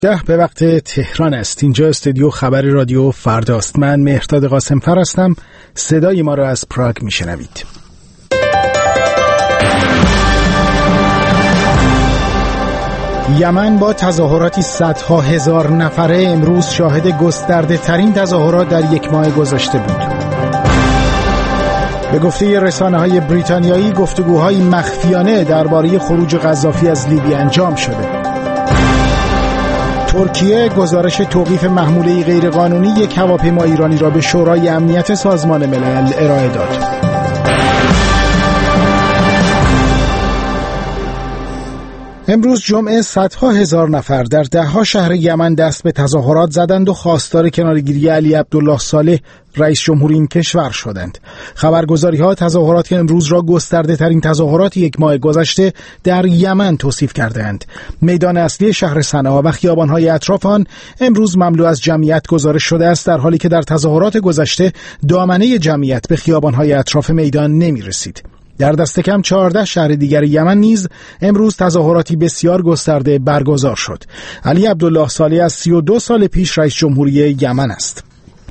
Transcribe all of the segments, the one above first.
10 به وقت تهران است. اینجا استودیو خبر رادیو فرداست. من مهرداد قاسمفر هستم. صدای ما را از پراگ میشنوید. یمن با تظاهراتی صدها هزار نفره امروز شاهد گسترده ترین تظاهرات در یک ماه گذشته بود. به گفته رسانه‌های بریتانیایی گفتگوهای مخفیانه درباره خروج قذافی از لیبی انجام شده. ترکیه گزارش توقیف محموله غیرقانونی یک هواپیما ایرانی را به شورای امنیت سازمان ملل ارائه داد. امروز جمعه صدها هزار نفر در ده‌ها شهر یمن دست به تظاهرات زدند و خواستار کنارگیری علی عبدالله صالح رئیس جمهوری این کشور شدند. خبرگزاری‌ها تظاهرات امروز را گسترده ترین تظاهرات یک ماه گذشته در یمن توصیف کردند. میدان اصلی شهر صنعا و خیابان‌های اطراف آن امروز مملو از جمعیت گزارش شده است، در حالی که در تظاهرات گذشته دامنه جمعیت به خیابان‌های اطراف میدان نمی‌رسید. در دست کم 14 شهر دیگر یمن نیز امروز تظاهراتی بسیار گسترده برگزار شد. علی عبدالله صالح از 32 سال پیش رئیس جمهوری یمن است.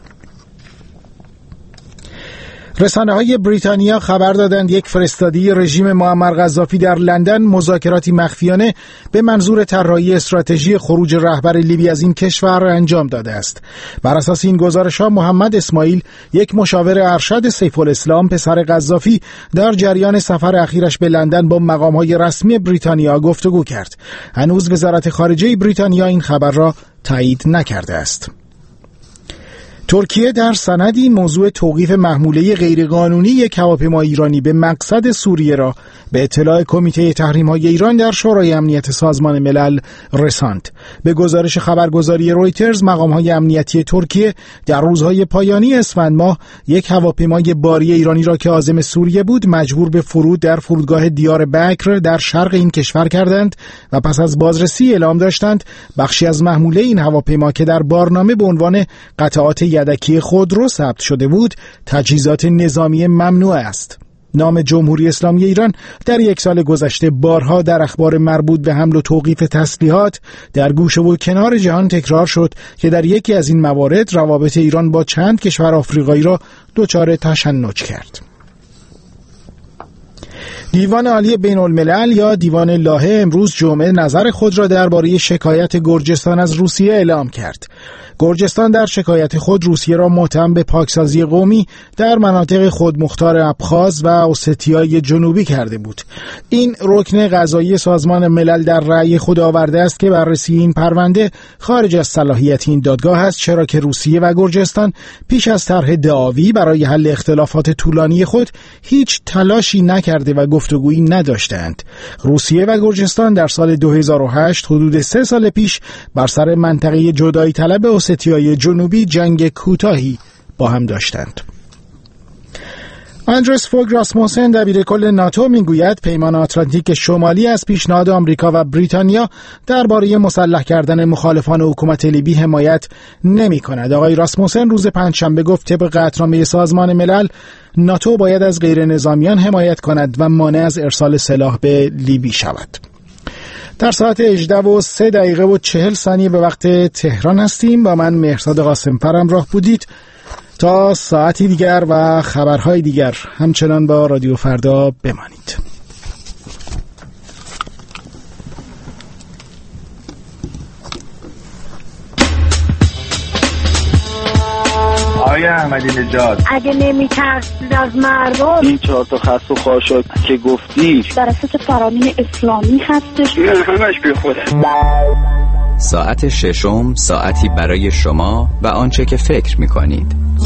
رسانه‌های بریتانیا خبر دادند یک فرستادی رژیم معمر قذافی در لندن مذاکراتی مخفیانه به منظور طراحی استراتژی خروج رهبر لیبی از این کشور انجام داده است. بر اساس این گزارش‌ها محمد اسماعیل، یک مشاور ارشد سیف الاسلام پسر قذافی، در جریان سفر اخیرش به لندن با مقام‌های رسمی بریتانیا گفتگو کرد. هنوز وزارت خارجه بریتانیا این خبر را تایید نکرده است. ترکیه در سندی موضوع توقیف محموله غیرقانونی یک هواپیما ایرانی به مقصد سوریه را به اطلاع کمیته تحریم‌های ایران در شورای امنیت سازمان ملل رساند. به گزارش خبرگزاری رویترز، مقام‌های امنیتی ترکیه در روزهای پایانی اسفند ماه یک هواپیمای باری ایرانی را که عازم سوریه بود مجبور به فرود در فرودگاه دیار بکر در شرق این کشور کردند و پس از بازرسی اعلام داشتند بخشی از محموله این هواپیما که در بارنامه به عنوان قطعات یدکی خودرو ثبت شده بود تجهیزات نظامی ممنوع است. نام جمهوری اسلامی ایران در یک سال گذشته بارها در اخبار مربوط به حمل و توقیف تسلیحات در گوشه و کنار جهان تکرار شد که در یکی از این موارد روابط ایران با چند کشور آفریقایی را دچار تشنج کرد. دیوان عالی بین الملل یا دیوان لاهه امروز جمعه نظر خود را درباره شکایت گرجستان از روسیه اعلام کرد. گرجستان در شکایت خود روسیه را متهم به پاکسازی قومی در مناطق خودمختار ابخاز و اوستیای جنوبی کرده بود. این رکن قضایی سازمان ملل در رأی خود آورده است که بررسی این پرونده خارج از صلاحیت این دادگاه است، چرا که روسیه و گرجستان پیش از طرح دعاوی برای حل اختلافات طولانی خود هیچ تلاشی نکرده و گفتگویی نداشتند. روسیه و گرجستان در سال 2008 حدود 3 سال پیش بر سر منطقه جدایی طلب اوستیای جنوبی جنگ کوتاهی با هم داشتند. اندرس فوگ راسموسن دبیرکل ناتو میگوید پیمان آتلانتیک شمالی از پیشنهاد آمریکا و بریتانیا درباره مسلح کردن مخالفان حکومت لیبی حمایت نمی‌کند. آقای راسموسن روز پنجشنبه گفت طبق قطعنامه سازمان ملل ناتو باید از غیر نظامیان حمایت کند و مانع از ارسال سلاح به لیبی شود. در ساعت 18:03:40 به وقت تهران هستیم. با من مهرداد قاسمفر همراه بودید. تا ساعتی دیگر و خبرهای دیگر همچنان با رادیو فردا بمانید. آقای احمدی نژاد، اگه نمی‌ترسید از مردم، این 4 تا خس و خاشاک که گفتی در اساس فرامین اسلامی هستش. نه همش بی خوده. ساعت ششم، ساعتی برای شما و آنچه که فکر می‌کنید.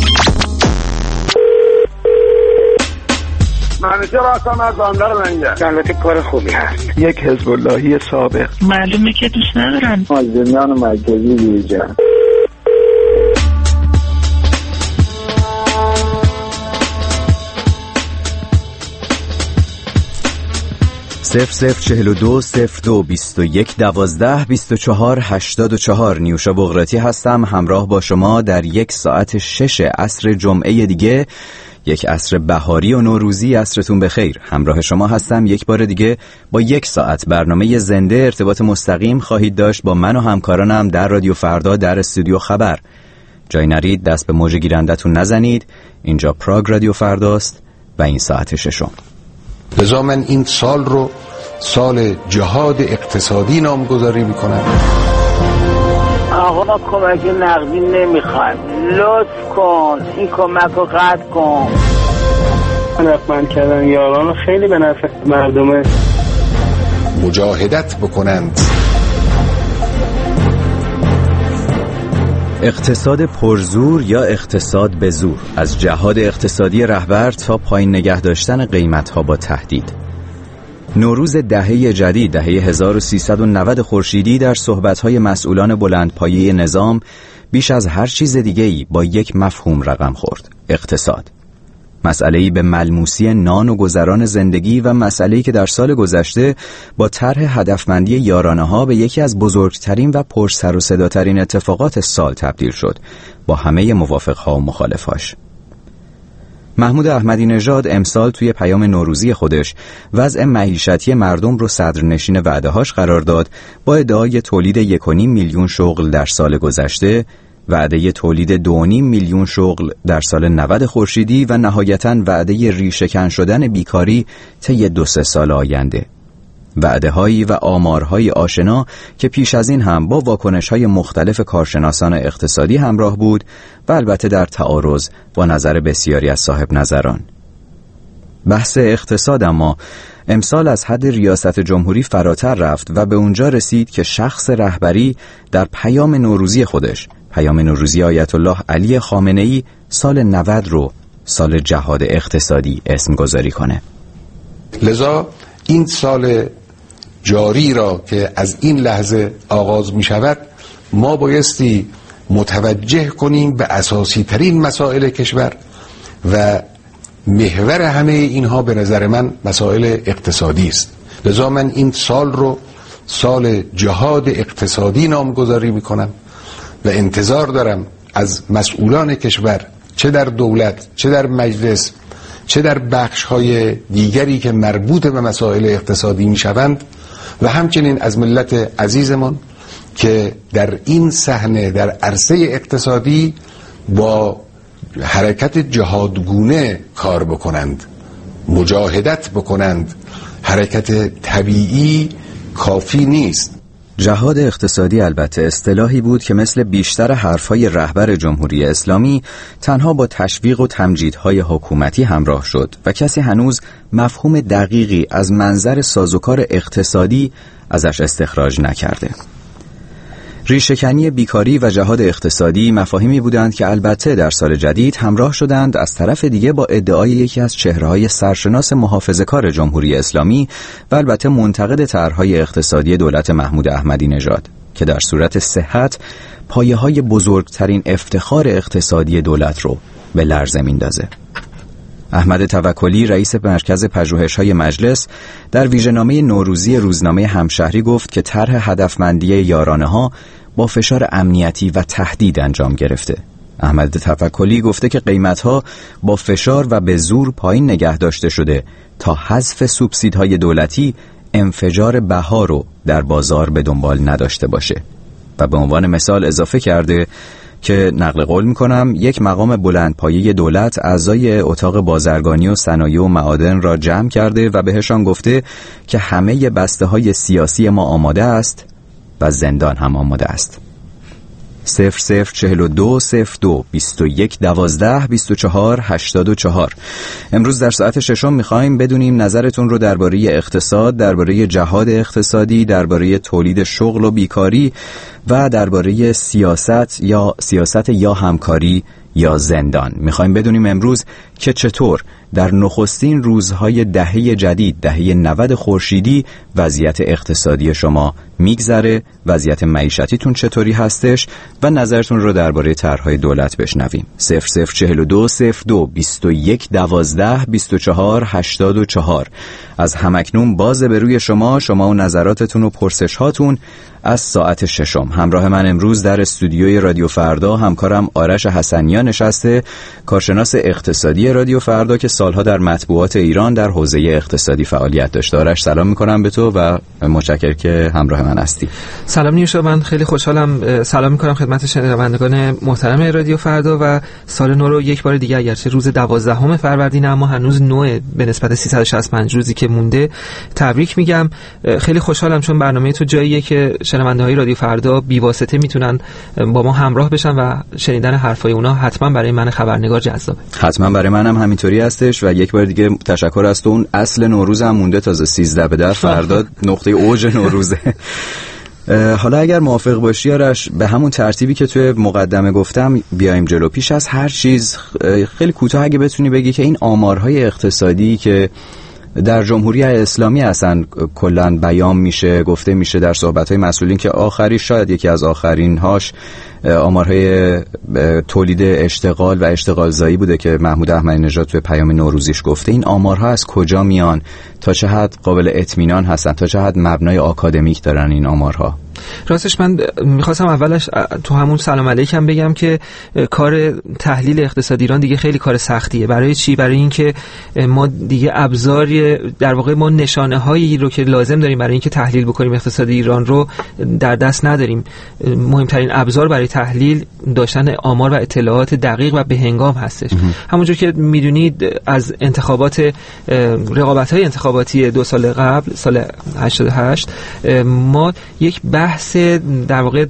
منیجر هستم از بندر منگه. البته کار خوبی هست. یک حزب اللهی سابق. معلومه که دوست ندارن. مازدمیان مرکزی بیجن. صفر 42 02 21 12 24 84 نیوشا بغراتی هستم، همراه با شما در 1 ساعت 6 عصر جمعه دیگه یک عصر بهاری و نوروزی عصرتون بخیر. همراه شما هستم یک بار دیگه با 1 ساعت برنامه زنده ارتباط مستقیم خواهید داشت با من و همکارانم در رادیو فردا در استودیو خبر. جای نرید، دست به موج گیرندتون نزنید. اینجا پراگ رادیو فرداست و این ساعت 6. لذا من این سال رو سال جهاد اقتصادی نامگذاری میکنم. آقا ما کمک نقدی نمیخوایم، لطف کن این کمک رو قطع کن. رقمند کردن یاران خیلی به نفع مردمه. مجاهدت بکنند. اقتصاد پرزور یا اقتصاد به زور، از جهاد اقتصادی رهبر تا پایین نگه داشتن قیمت‌ها با تهدید. نوروز دهه جدید، دهه 1390 خورشیدی، در صحبت‌های مسئولان بلندپایه نظام بیش از هر چیز دیگه‌ای با یک مفهوم رقم خورد: اقتصاد. مسئله‌ای به ملموسی نان و گذران زندگی و مسئله‌ای که در سال گذشته با طرح هدفمندی یارانه‌ها به یکی از بزرگترین و پرسر و صداترین اتفاقات سال تبدیل شد، با همه موافق‌ها و مخالفاش. محمود احمدی نژاد امسال توی پیام نوروزی خودش وضع معیشتی مردم رو صدرنشین وعده‌هاش قرار داد، با ادعای تولید 1.5 میلیون شغل در سال گذشته، وعده تولید 2.5 میلیون شغل در سال 90 خورشیدی و نهایتاً وعده ریشه‌کن شدن بیکاری طی 2-3 سال آینده. وعده‌هایی و آمارهای آشنا که پیش از این هم با واکنش‌های مختلف کارشناسان اقتصادی همراه بود و البته در تعارض با نظر بسیاری از صاحب نظران. بحث اقتصاد اما امسال از حد ریاست جمهوری فراتر رفت و به اونجا رسید که شخص رهبری در پیام نوروزی خودش، پیام نوروزی آیت الله علی خامنه‌ای، سال 90 رو سال جهاد اقتصادی اسم گذاری کنه. لذا این سال جاری را که از این لحظه آغاز می شود، ما بایستی متوجه کنیم به اساسی ترین مسائل کشور و محور همه اینها به نظر من مسائل اقتصادی است. لذا من این سال رو سال جهاد اقتصادی نامگذاری می کنم و انتظار دارم از مسئولان کشور، چه در دولت، چه در مجلس، چه در بخش‌های دیگری که مربوط به مسائل اقتصادی می‌شوند، و همچنین از ملت عزیزمان که در این صحنه در عرصه اقتصادی با حرکت جهادگونه کار بکنند، مجاهدت بکنند. حرکت طبیعی کافی نیست. جهاد اقتصادی البته اصطلاحی بود که مثل بیشتر حرفهای رهبر جمهوری اسلامی تنها با تشویق و تمجیدهای حکومتی همراه شد و کسی هنوز مفهوم دقیقی از منظر سازوکار اقتصادی ازش استخراج نکرده. ریشه‌کنی بیکاری و جهاد اقتصادی مفاهیمی بودند که البته در سال جدید همراه شدند از طرف دیگه با ادعای یکی از چهره‌های سرشناس محافظه‌کار جمهوری اسلامی و البته منتقد طرح‌های اقتصادی دولت محمود احمدی نژاد که در صورت صحت پایه‌های بزرگترین افتخار اقتصادی دولت رو به لرزه میندازه. احمد توکلی، رئیس مرکز پژوهش‌های مجلس، در ویژه‌نامه نوروزی روزنامه همشهری گفت که طرح هدفمندی یارانه‌ها با فشار امنیتی و تهدید انجام گرفته. احمد توکلی گفته که قیمت‌ها با فشار و به زور پایین نگه داشته شده تا حذف سوبسیدهای دولتی انفجار بها رو در بازار به دنبال نداشته باشه و به عنوان مثال اضافه کرده که نقل قول میکنم، یک مقام بلندپایه دولت اعضای اتاق بازرگانی و صنایع و معادن را جمع کرده و بهشان گفته که همه بسته‌های سیاسی ما آماده است و زندان هم آماده است. 0042 02 21 12 24 84. امروز در ساعت 6 میخوایم بدونیم نظرتون رو درباره اقتصاد، درباره جهاد اقتصادی، درباره تولید شغل و بیکاری و درباره سیاست یا همکاری یا زندان. میخوایم بدونیم امروز که چطور در نخستین روزهای دهه جدید، دهه 90 خورشیدی، وضعیت اقتصادی شما میگذره، وضعیت معیشتیتون چطوری هستش و نظرتون رو درباره طرح‌های دولت بشنویم. 0042 02 21 12 24 84. از همکنون باز به روی شما و نظراتتون و پرسش‌هاتون از ساعت 6. همراه من امروز در استودیوی رادیو فردا همکارم آرش حسنیان نشسته کارشناس اقتصادی رادیو فردا که سالها در مطبوعات ایران در حوزه اقتصادی فعالیت داشته. آرش سلام میکنم به تو و متشکرم که همراه من هستی. سلام نیوشا، من خیلی خوشحالم. سلام میکنم خدمت شنوندگان محترم رادیو فردا و سال نو رو یک بار دیگه، اگرچه روز 12 فروردین اما هنوز نوع به نسبت 365 روزی که مونده، تبریک میگم. خیلی خوشحالم چون برنامه تو جاییه که شنونده‌های رادیو فردا بی‌واسطه میتونن با ما همراه بشن و شنیدن حرفای اونا حتما برای من خبرنگار جذابه. حتما برای منم همینطوری هستش و یک بار دیگه تشکر از تو. اون اصل نوروز هم مونده تازه 13 به در، فردا نقطه اوج نوروزه. حالا اگر موافق باشی آرش، به همون ترتیبی که توی مقدمه گفتم بیایم جلو. پیش از هر چیز خیلی کوتاه اگه بتونی بگی که این آمارهای اقتصادی که در جمهوری اسلامی اصلا کلن بیان میشه، گفته میشه در صحبت‌های مسئولین که آخری شاید یکی از آخرین هاش آمارهای تولید اشتغال و اشتغال زایی بوده که محمود احمدی نژاد توی پیام نوروزیش گفته. این آمارها از کجا میان؟ تا چه حد قابل اطمینان هستن؟ تا چه حد مبنای آکادمیک دارن این آمارها؟ راستش من میخواستم اولش تو همون سلام علیکم بگم که کار تحلیل اقتصاد ایران دیگه خیلی کار سختیه. برای چی؟ برای اینکه ما دیگه ابزاری، در واقع ما نشانه هایی رو که لازم داریم برای اینکه تحلیل بکنیم اقتصاد ایران رو در دست نداریم. مهمترین ابزار برای تحلیل داشتن آمار و اطلاعات دقیق و بهنگام هستش. همونجور که میدونید از انتخابات، رقابت‌های انتخاباتی 2 سال قبل، سال 88، ما یک بحث در واقع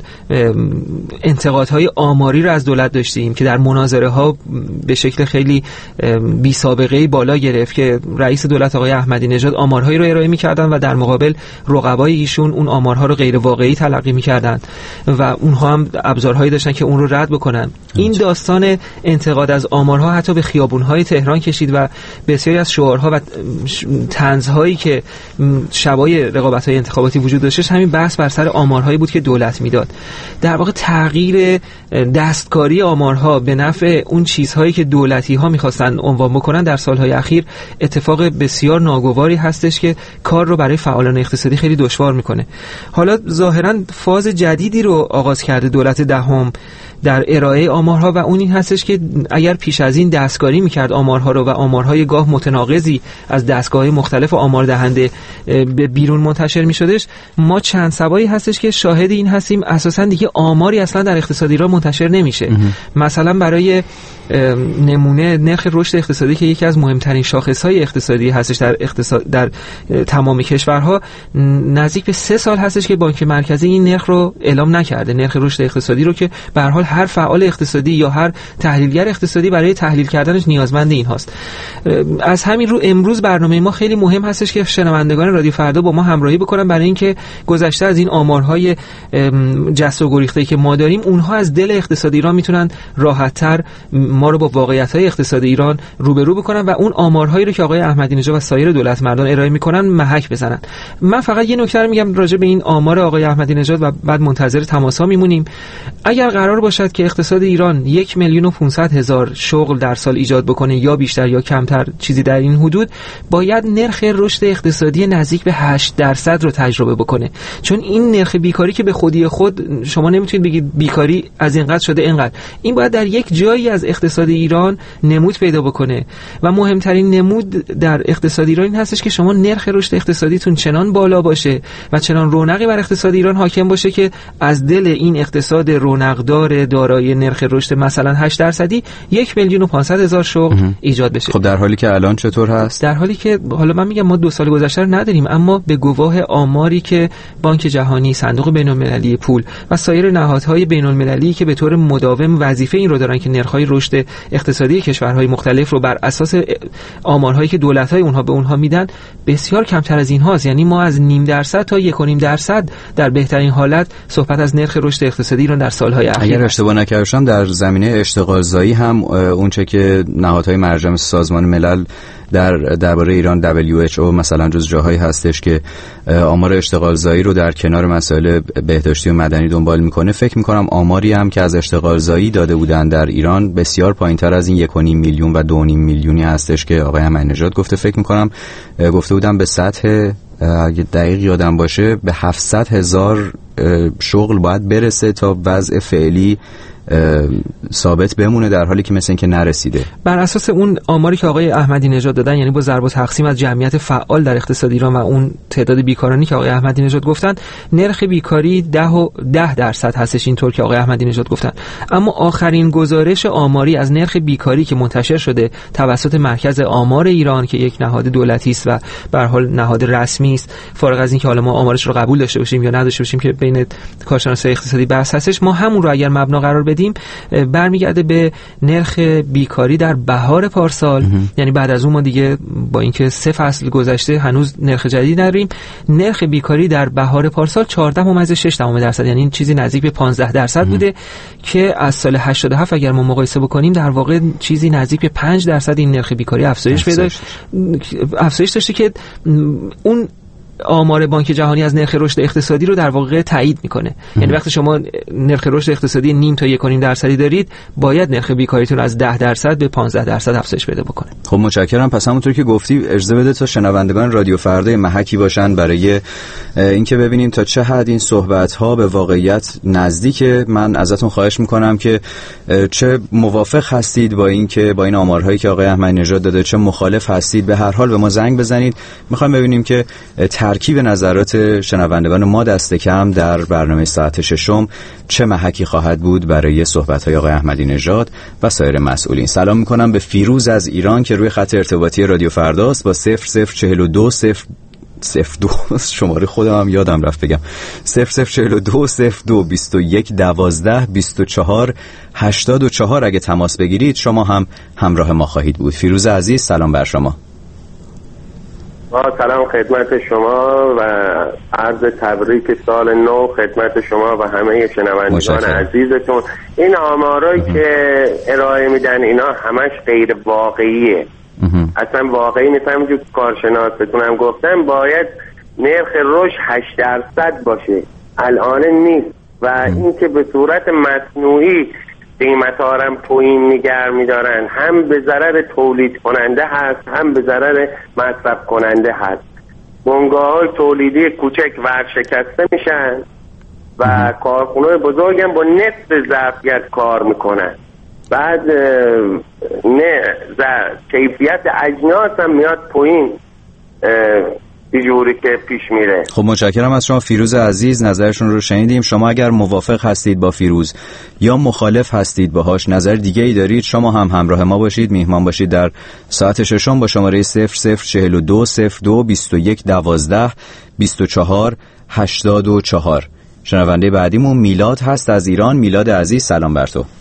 انتقادهای آماری رو از دولت داشتیم که در مناظره ها به شکل خیلی بی سابقه‌ای بالا گرفت که رئیس دولت آقای احمدی نژاد آمارهایی رو ارائه می‌کردن و در مقابل رقبای ایشون اون آمارها رو غیر واقعی تلقی می‌کردن و اونها هم ابزارهایی داشتن که اون رو رد بکنن. این داستان انتقاد از آمارها حتی به خیابون‌های تهران کشید و بسیاری از شعارها و طنزهایی که شبای رقابت‌های انتخاباتی وجود داشت همین بحث بر سر آمارهایی بود که دولت میداد. در واقع تغییر دستکاری آمارها به نفع اون چیزهایی که دولتی‌ها می‌خواستن عنوان بکنن در سالهای اخیر اتفاق بسیار ناگواری هستش که کار رو برای فعالان اقتصادی خیلی دشوار میکنه. حالا ظاهراً فاز جدیدی رو آغاز کرده دولت دهم در ارائه آمارها و اون این هستش که اگر پیش از این دستکاری میکرد آمارها رو و آمارهای گاه متناقضی از دستگاه‌های مختلف آمار دهنده به بیرون منتشر میشدش، ما چند سبایی هستش که شاهد این هستیم اساساً دیگه آماری اصلا در اقتصاد ایران منتشر نمیشه. مثلا برای نمونه نرخ رشد اقتصادی که یکی از مهمترین شاخص‌های اقتصادی هستش در تمام کشورها، نزدیک به 3 سال هستش که بانک مرکزی این نرخ رو اعلام نکرده، نرخ رشد اقتصادی رو که به هر حال هر فعال اقتصادی یا هر تحلیلگر اقتصادی برای تحلیل کردنش نیازمند این هاست. از همین رو امروز برنامه ما خیلی مهم هستش که شنوندگان رادیو فردا با ما همراهی بکنن برای اینکه گذشته از این آمارهای جست و گریخته که ما داریم، اونها از دل اقتصاد ایران میتونن راحت‌تر ما رو با واقعیت‌های اقتصاد ایران روبرو بکنن و اون آمارهایی رو که آقای احمدی نژاد و سایر دولت مردان ارائه میکنن محک بزنن. من فقط یه نکته رو میگم راجع به این آمار آقای احمدی نژاد و بعد منتظر تماس‌ها میمونیم. اگر قرار باشد که اقتصاد ایران 1,500,000 شغل در سال ایجاد بکنه یا بیشتر یا کمتر، چیزی در این حدود، باید نرخ رشد اقتصادی نزدیک به 8% رو تجربه بکنه. چون این نرخ بیکاری که به خودی خود شما نمیتونید بگید بیکاری از اینقدر شده اینقدر، این باید در یک جایی از اقتصاد ایران نمود پیدا بکنه و مهمترین نمود در اقتصاد ایران این هستش که شما نرخ رشد اقتصادیتون چنان بالا باشه و چنان رونقی بر اقتصاد ایران حاکم باشه که از دل این اقتصاد رونقدار دارای نرخ رشد مثلا 8%، 1,500,000 شغل ایجاد بشه. خب در حالی که الان چطور هست؟ در حالی که حالا من میگم ما 2 سال گذشته رو نداریم، اما به گواه آماری که بانک جهانی، صندوق بین‌المللی پول و سایر نهادهای بین‌المللی که به طور مداوم وظیفه این رو دارن که نرخ‌های رشد اقتصادی کشورهای مختلف رو بر اساس آمارهایی که دولت‌های اونها به اونها میدن بسیار کمتر از این هاست. یعنی ما از 0.5% تا 1.5% در بهترین حالت صحبت از نرخ رشد اقتصادی ایران در سالهای اخیر. اگر اشتباه نکردم در زمینه اشتغال زایی هم اونچه که نهادهای مرجع سازمان ملل درباره ایران WHO مثلا جز جاهایی هستش که آمار اشتغال زایی رو در کنار مسائل بهداشتی و مدنی دنبال میکنه، فکر میکنم آماری هم که از اشتغال زایی داده بودن در ایران بسیار پایینتر از این 1.5 میلیون و 2.5 میلیونی هستش که آقای احمدی نژاد گفته. فکر میکنم گفته بودن به سطح، اگه دقیق یادم باشه، به 700,000 شغل باید برسه تا وضع فعلی ثابت بمونه در حالی که مثل این که نرسیده؟ بر اساس اون آماری که آقای احمدی نژاد دادن، یعنی با ضرب و تقسیم از جمعیت فعال در اقتصاد ایران و اون تعداد بیکارانی که آقای احمدی نژاد گفتن، نرخ بیکاری 10% هستش، اینطور که آقای احمدی نژاد گفتن. اما آخرین گزارش آماری از نرخ بیکاری که منتشر شده توسط مرکز آمار ایران که یک نهاد دولتی است و به هر حال نهاد رسمی است، فارغ از اینکه حالا ما آمارش رو قبول داشته باشیم یا نداشته باشیم که بین کارشناسای اقتصادی بحث هستش، ما همون رو اگر مبنا قرار بدیم برمیگرده به نرخ بیکاری در بهار پارسال. یعنی بعد از اون ما دیگه با اینکه 3 فصل گذشته هنوز نرخ جدید نداریم، نرخ بیکاری در بهار پارسال 14.6%، یعنی این چیزی نزدیک به 15% بوده که از سال 87 اگر ما مقایسه بکنیم در واقع چیزی نزدیک به 5% این نرخ بیکاری افزایش داشته که اون آمار بانک جهانی از نرخ رشد اقتصادی رو در واقع تایید میکنه. یعنی وقتی شما نرخ رشد اقتصادی 0.5 تا 1.5% دارید، باید نرخ بیکاریتون از 10% به 15% افزایش پیدا بکنه. خب متشکرم. پس همونطور که گفتی اجازه بده تا شنوندگان رادیو فردا محکی باشن برای اینکه ببینیم تا چه حد این صحبت ها به واقعیت نزدیکه. من ازتون خواهش میکنم که چه موافق هستید با این که با این آمارهایی که آقای احمدی نژاد داده، چه مخالف هستید، به هر حال به ما زنگ بزنید. میخوایم ببینیم که ترکیب نظرات شنوندگان ما دست کم در برنامه ساعت ششم چه محکی خواهد بود برای صحبت‌های آقای احمدی نژاد و سایر مسئولین. سلام می‌کنم به فیروز از ایران که روی خط ارتباطی رادیو فرداست با 0042 شماره خودم هم یادم رفت بگم 0042 02 21 12 24 84. اگه تماس بگیرید شما هم همراه ما خواهید بود. فیروز عزیز سلام بر شما. سلام خدمت شما و عرض تبریک سال نو خدمت شما و همه شنوندگان عزیزتون. این آمارایی که ارائه میدن اینا همش غیر واقعیه، اصلا واقعی نیست. همونجور که کارشناستون هم گفتن باید نرخ رشد 8% باشه، الان نیست و این که به صورت مصنوعی قیمت ها هم پایین نگه می‌دارن، هم به ضرر تولید کننده هست هم به ضرر مصرف کننده هست. بنگاه‌های تولیدی کوچک ورشکسته میشن و کارخانه‌های بزرگ هم با نصف ظرفیت کار میکنن. بعد کیفیت اجناس هم میاد پایین جوری که پیش میره. خب متشکرم از شما فیروز عزیز، نظرشون رو شنیدیم. شما اگر موافق هستید با فیروز یا مخالف هستید باهاش، نظر دیگه ای دارید، شما هم همراه ما باشید، میهمان باشید در ساعت ششم با شماره 0042 02 21 12 24 84. شنونده بعدیمون میلاد هست از ایران. میلاد عزیز سلام بر تو.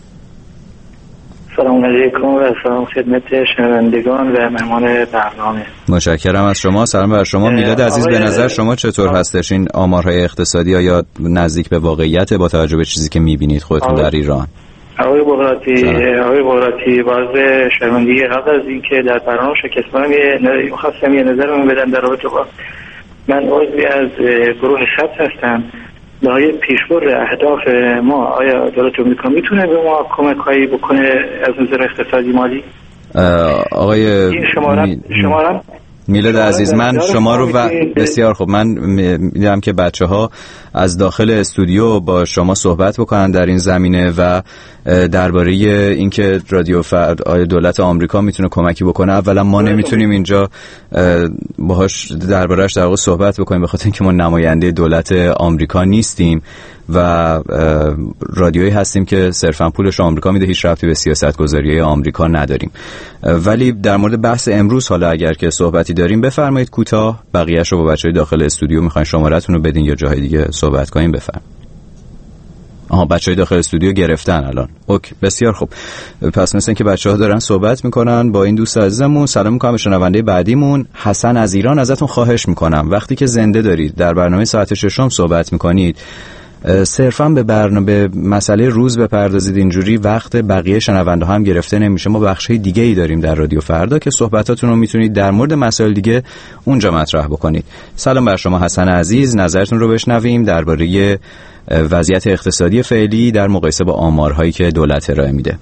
سلام علیکم و سلام خدمت شنوندگان و مهمان برنامه. متشکرم از شما. سلام بر شما. میلاد عزیز به نظر شما چطور هستش این آمارهای اقتصادی؟ آیا نزدیک به واقعیت با توجه به چیزی که میبینید خودتون در ایران؟ آقای بغراتی باز شرمندگی قبل از اینکه در برنامه شرکت کنم خواستم یه نظرم بدم در رابطه با من عضوی از گروه خط هستم. برای پیشبرد اهداف ما آیا دولت آمریکا میتونه به ما کمک هایی بکنه از نظر اقتصادی مالی؟ آقای این شمارم میلاد عزیز، من شما رو بسیار خوب، من میدم که بچه‌ها از داخل استودیو با شما صحبت بکنن در این زمینه و درباره اینکه رادیو آیا دولت آمریکا میتونه کمکی بکنه. اولا ما نمیتونیم اینجا باهاش درباره‌اش در واقع صحبت بکنیم به خاطر اینکه ما نماینده دولت آمریکا نیستیم و رادیویی هستیم که صرفا پولش آمریکا میده، هیچ ربطی به سیاست‌گذاری آمریکا نداریم. ولی در مورد بحث امروز حالا اگر که صحبتی داریم بفرمایید کوتاه، بقیه‌شو با بچه‌های داخل استودیو میخواین شماره‌تون رو بدین یا جای دیگه صحبت کنیم بفرمایید. بچه‌های داخل استودیو گرفتن الان. اوکی بسیار خوب. پس مثلا که بچه‌ها دارن صحبت میکنن با این دوست عزیزمون. سلام میکنم به شنونده بعدیمون حسن از ایران. ازتون خواهش میکنم وقتی که زنده دارید در برنامه ساعت ششم صحبت میکنید صرفا به مسئله روز بپردازید، اینجوری وقت بقیه شنونده هم گرفته نمیشه. ما بخشای دیگه ای داریم در رادیو فردا که صحبتاتون رو میتونید در مورد مسائل دیگه اونجا مطرح بکنید. سلام بر شما حسن عزیز، نظرتون رو بشنویم درباره وضعیت اقتصادی فعلی در مقایسه با آمارهایی که دولت ارائه میده.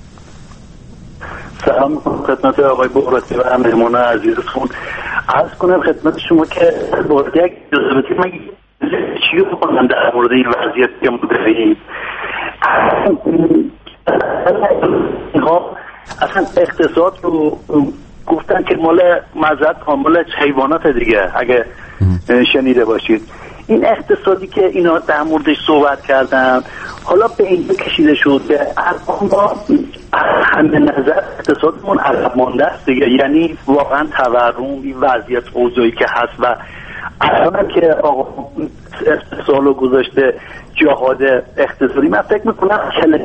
سلام خدمت آقای بغراتی و مهمان عزیزتون. عرض کنم خدمت شما که وارد یک جزئیاتی چی بکنم در مورد این وضعیت که ما داریم. اصلا اقتصاد رو گفتن که مال مزد مال حیوانات دیگه، اگه شنیده باشید. این اقتصادی که اینا در موردش صحبت کردن حالا به این کشیده شد که ما همه نظر اقتصادمون عقب مانده است دیگه، یعنی واقعا تورم، این وضعیت اوضاعی که هست و الان که آقا سالو گذاشته جهاد اقتصادی، من فکر میکنم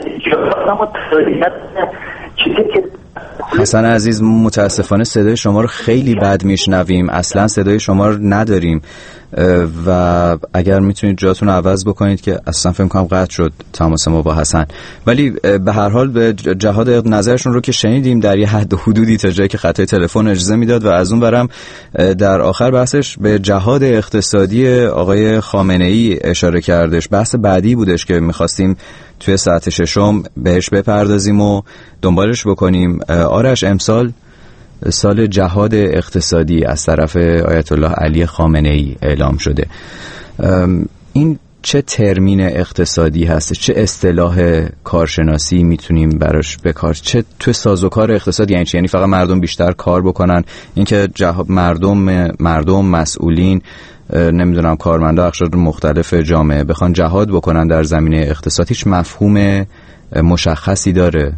چیزی که حسن عزیز متاسفانه صدای شما رو خیلی بد میشنویم، اصلا صدای شما رو نداریم و اگر میتونید جاتون رو عوض بکنید که اصلا فکر کنم قطع شد تماس ما با حسن. ولی به هر حال به جهاد نظرشون رو که شنیدیم در یه حد و حدودی تا جایی که خطای تلفن اجازه میداد و از اون برم در آخر بحثش به جهاد اقتصادی آقای خامنه‌ای اشاره کردش. بحث بعدی بودش که میخواستیم توی ساعت ششم بهش بپردازیم و دنبالش بکنیم. آرش، امسال سال جهاد اقتصادی از طرف آیت الله علی خامنه‌ای اعلام شده. این چه ترمین اقتصادی هست؟ چه اصطلاح کارشناسی میتونیم براش بکار؟ چه تو سازوکار اقتصادی یعنی چی؟ یعنی فقط مردم بیشتر کار بکنن؟ اینکه مردم مسئولین، نمیدونم کارمندا، اقشار مختلف جامعه بخوان جهاد بکنن در زمینه اقتصاد، هیچ مفهوم مشخصی داره؟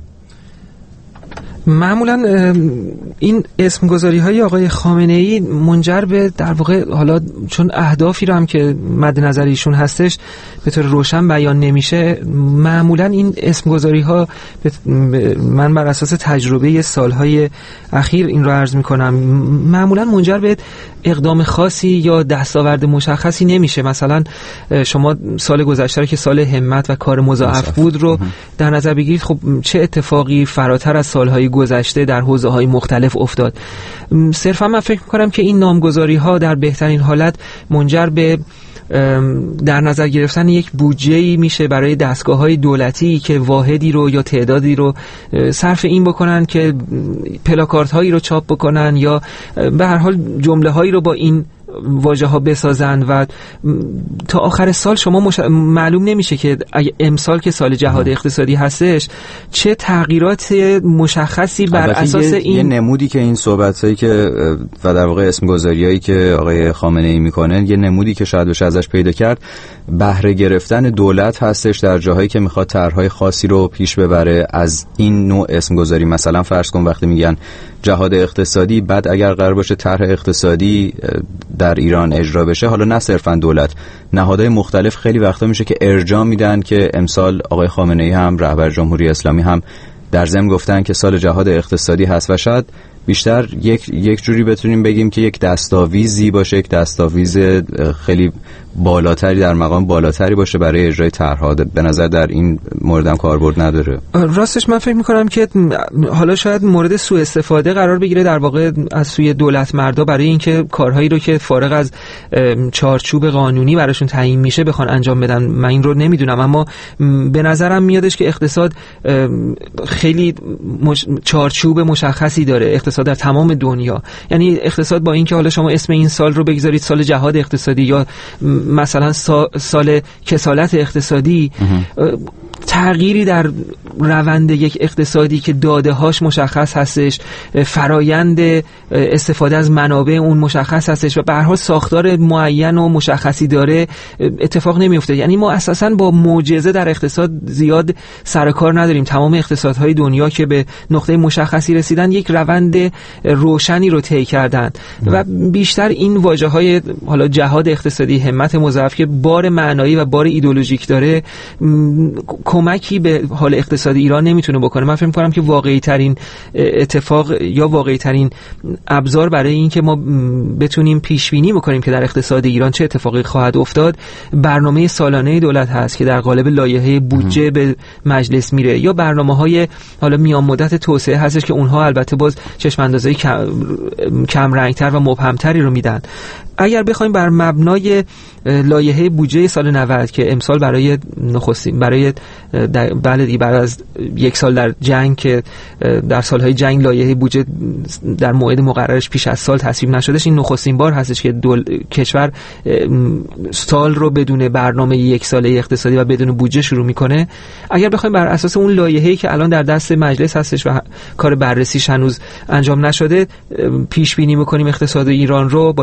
معمولا این اسمگذاری های آقای خامنه‌ای منجر به در واقع، حالا چون اهدافی رو هم که مد نظر ایشون هستش به طور روشن بیان نمیشه، معمولا این اسمگذاری ها من بر اساس تجربه سالهای اخیر این رو عرض میکنم، معمولا منجر به اقدام خاصی یا دستاورد مشخصی نمیشه. مثلا شما سال گذشته که سال همت و کار مضاعف بود رو در نظر بگیرید، خب چه اتفاقی فراتر از سالهای گذشته در حوزه‌های مختلف افتاد. صرفا من فکر می‌کنم که این نامگذاری‌ها در بهترین حالت منجر به در نظر گرفتن یک بودجه‌ای میشه برای دستگاه‌های دولتی که واحدی رو یا تعدادی رو صرف این بکنن که پلاکاردهایی رو چاپ بکنن یا به هر حال جمله‌هایی رو با این واژه ها بسازن و تا آخر سال شما معلوم نمیشه که امسال که سال جهاد اقتصادی هستش چه تغییرات مشخصی بر اساس این یه نمودی که این صحبتایی که و در واقع اسمگذاریایی که آقای خامنه‌ای میکنه، یه نمودی که شاید بشه ازش پیدا کرد، بهره گرفتن دولت هستش در جاهایی که میخواد طرح‌های خاصی رو پیش ببره از این نوع اسمگذاری. مثلا فرض کن وقتی میگن جهاد اقتصادی، بعد اگر قرار باشه طرح اقتصادی در ایران اجرا بشه، حالا نه صرفا دولت، نهادهای مختلف خیلی وقتا میشه که ارجاع میدن که امسال آقای خامنه‌ای هم رهبر جمهوری اسلامی هم در ضمن گفتن که سال جهاد اقتصادی هست و شاید بیشتر یک جوری بتونیم بگیم که یک دستاویزی باشه، یک دستاویز خیلی بالاتری در مقام بالاتری باشه برای اجرای طرح‌ها. به نظر در این موردم کاربرد نداره. راستش من فکر می‌کنم که حالا شاید مورد سوء استفاده قرار بگیره در واقع از سوی دولت مردا برای اینکه کارهایی رو که فارغ از چارچوب قانونی براشون تعیین میشه بخوان انجام بدن. من این رو نمیدونم، اما به نظرم میادش که اقتصاد خیلی چارچوب مشخصی داره، اقتصاد در تمام دنیا. یعنی اقتصاد با اینکه حالا شما اسم این سال رو بگذارید سال جهاد اقتصادی یا مثلا سال کسالت اقتصادی، تغییری در روند یک اقتصادی که داده هاش مشخص هستش، فرایند استفاده از منابع اون مشخص هستش و به هر حال ساختار معین و مشخصی داره، اتفاق نمیفته. یعنی ما اساساً با معجزه در اقتصاد زیاد سر کار نداریم. تمام اقتصادهای دنیا که به نقطه مشخصی رسیدن یک روند روشنی رو طی کردن و بیشتر این واژه‌های حالا جهاد اقتصادی، همت مضاعف که بار معنایی و بار ایدئولوژیک داره، کمکی به حال اقتصاد ایران نمیتونه بکنه. من فکر می‌کنم که واقعی ترین اتفاق یا واقعی ترین ابزار برای این که ما بتونیم پیش بینی بکنیم که در اقتصاد ایران چه اتفاقی خواهد افتاد، برنامه سالانه دولت هست که در قالب لایحه بودجه به مجلس میره، یا برنامه‌های حالا میان مدت توسعه هستش که اونها البته باز چشم اندازی کم رنگتر و مبهمتری رو میدن. اگر بخوایم بر مبنای لایحه بودجه سال 90 که امسال برای نخستین برای بعد از یک سال در جنگ که در سالهای جنگ لایحه بودجه در موعد مقررش پیش از سال تصویب نشدش، این نخستین بار هستش که کشور سال رو بدون برنامه یک ساله اقتصادی و بدون بودجه شروع میکنه. اگر بخوایم بر اساس اون لایحه‌ای که الان در دست مجلس هستش و کار بررسیش هنوز انجام نشده پیش بینی میکنیم اقتصاد ایران رو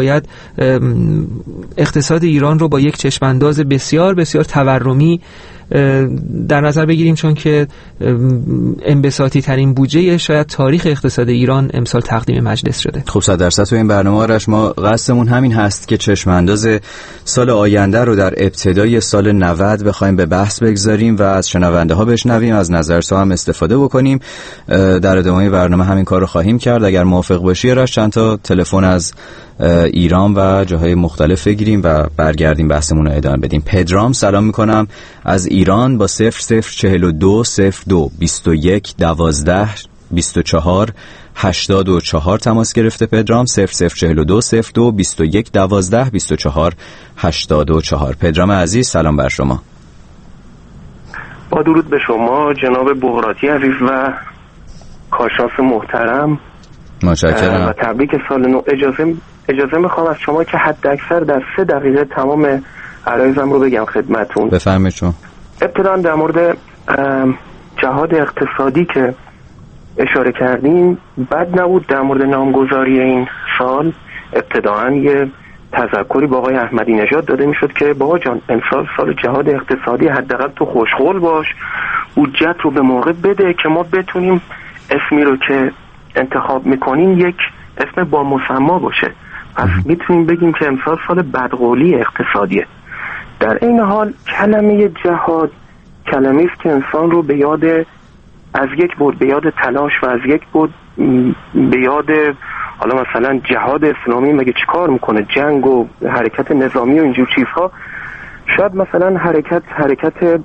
با یک چشمانداز بسیار بسیار تورمی در نظر بگیریم، چون که انبساطی ترین بودجه شاید تاریخ اقتصاد ایران امسال تقدیم مجلس شده. خب 100% تو این برنامه آرش ما قصدمون همین هست که چشمانداز سال آینده رو در ابتدای سال 90 بخوایم به بحث بگذاریم و از شنونده ها بشنویم، از نظرت هم استفاده بکنیم. در ادامه برنامه همین کار رو خواهیم کرد. اگر موافق باشی آرش چند تا تلفن از ایران و جاهای مختلف بگیریم و برگردیم بحثمون رو ادامه بدیم. پدرام سلام میکنم از ایران با 0042 02 21 12 24 84 تماس گرفته. پدرام 0042 02 21 12 24 84. پدرام عزیز سلام بر شما. با درود به شما جناب بغراتی عزیز و کارشناس محترم. متشکرم و تبریک سال نو. اجازه میخوام از شما که حد اکثر در 3 دقیقه تمام عرایزم رو بگم خدمتون. بفرمایید. شما ابتداً در مورد جهاد اقتصادی که اشاره کردیم بد نبود در مورد نامگذاری این سال ابتداً یه تذکری با آقای احمدی نژاد داده میشد که بابا جان امسال سال جهاد اقتصادی، حداقل تو خوشقول باش، بودجت رو به موقع بده که ما بتونیم اسمی رو که انتخاب میکنیم یک اسم با مسما باشه. پس میتونیم بگیم که امسال سال بدقولی اقتصادیه. در این حال کلمه جهاد کلمه است که انسان رو به یاد از یک بود به یاد تلاش و از یک بود به یاد حالا مثلا جهاد اسلامی مگه چیکار میکنه، جنگ و حرکت نظامی و اینجور چیزها. شاید مثلا حرکت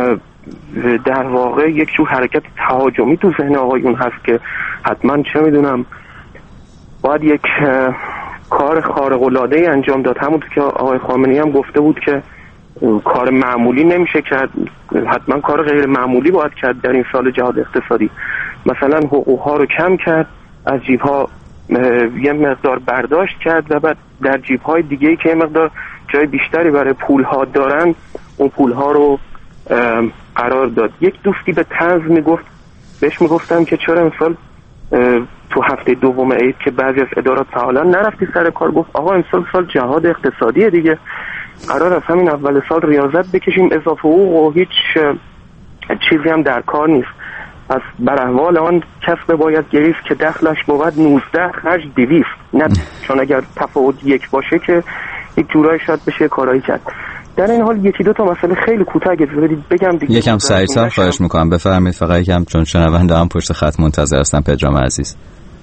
در واقع یک جور حرکت تهاجمی تو ذهن آقایون هست که حتما چه میدونم باید یک کار خارق العاده انجام داد. همونطور که آقای خامنه‌ای هم گفته بود که کار معمولی نمیشه کرد، حتما کار غیر معمولی باید کرد در این سال جهاد اقتصادی. مثلا حقوقها رو کم کرد، از جیبها یه مقدار برداشت کرد و بعد در جیبهای دیگه‌ای که یه مقدار جای بیشتری برای پولها دارن اون پولها رو قرار داد. یک دوستی به طنز میگفت، بهش میگفتم که چرا امسال تو هفته دوم عید که بعضی از ادارات فعالن نرفتی سر کار؟ گفت آقا امسال سال جهاد اقتصادیه دیگه، قرار از همین اول سال ریاضت بکشیم، اضافه حقوق و هیچ چیزی هم در کار نیست. پس بر احوال آن کسب باید گریست که دخلش بود 19 خرج 200. نه چون اگر تفاوت یک باشه که یک جورایی شاید بشه کارایی کرد. در این حال یکی دو تا مسئله خیلی کوتاه اجازه بدید بگم دیگه. یکم سریع‌تر خواهش میکنم بفرمایید، فقط یکم چون شنونده هم پشت خط منتظر هستن. پدرام عزیز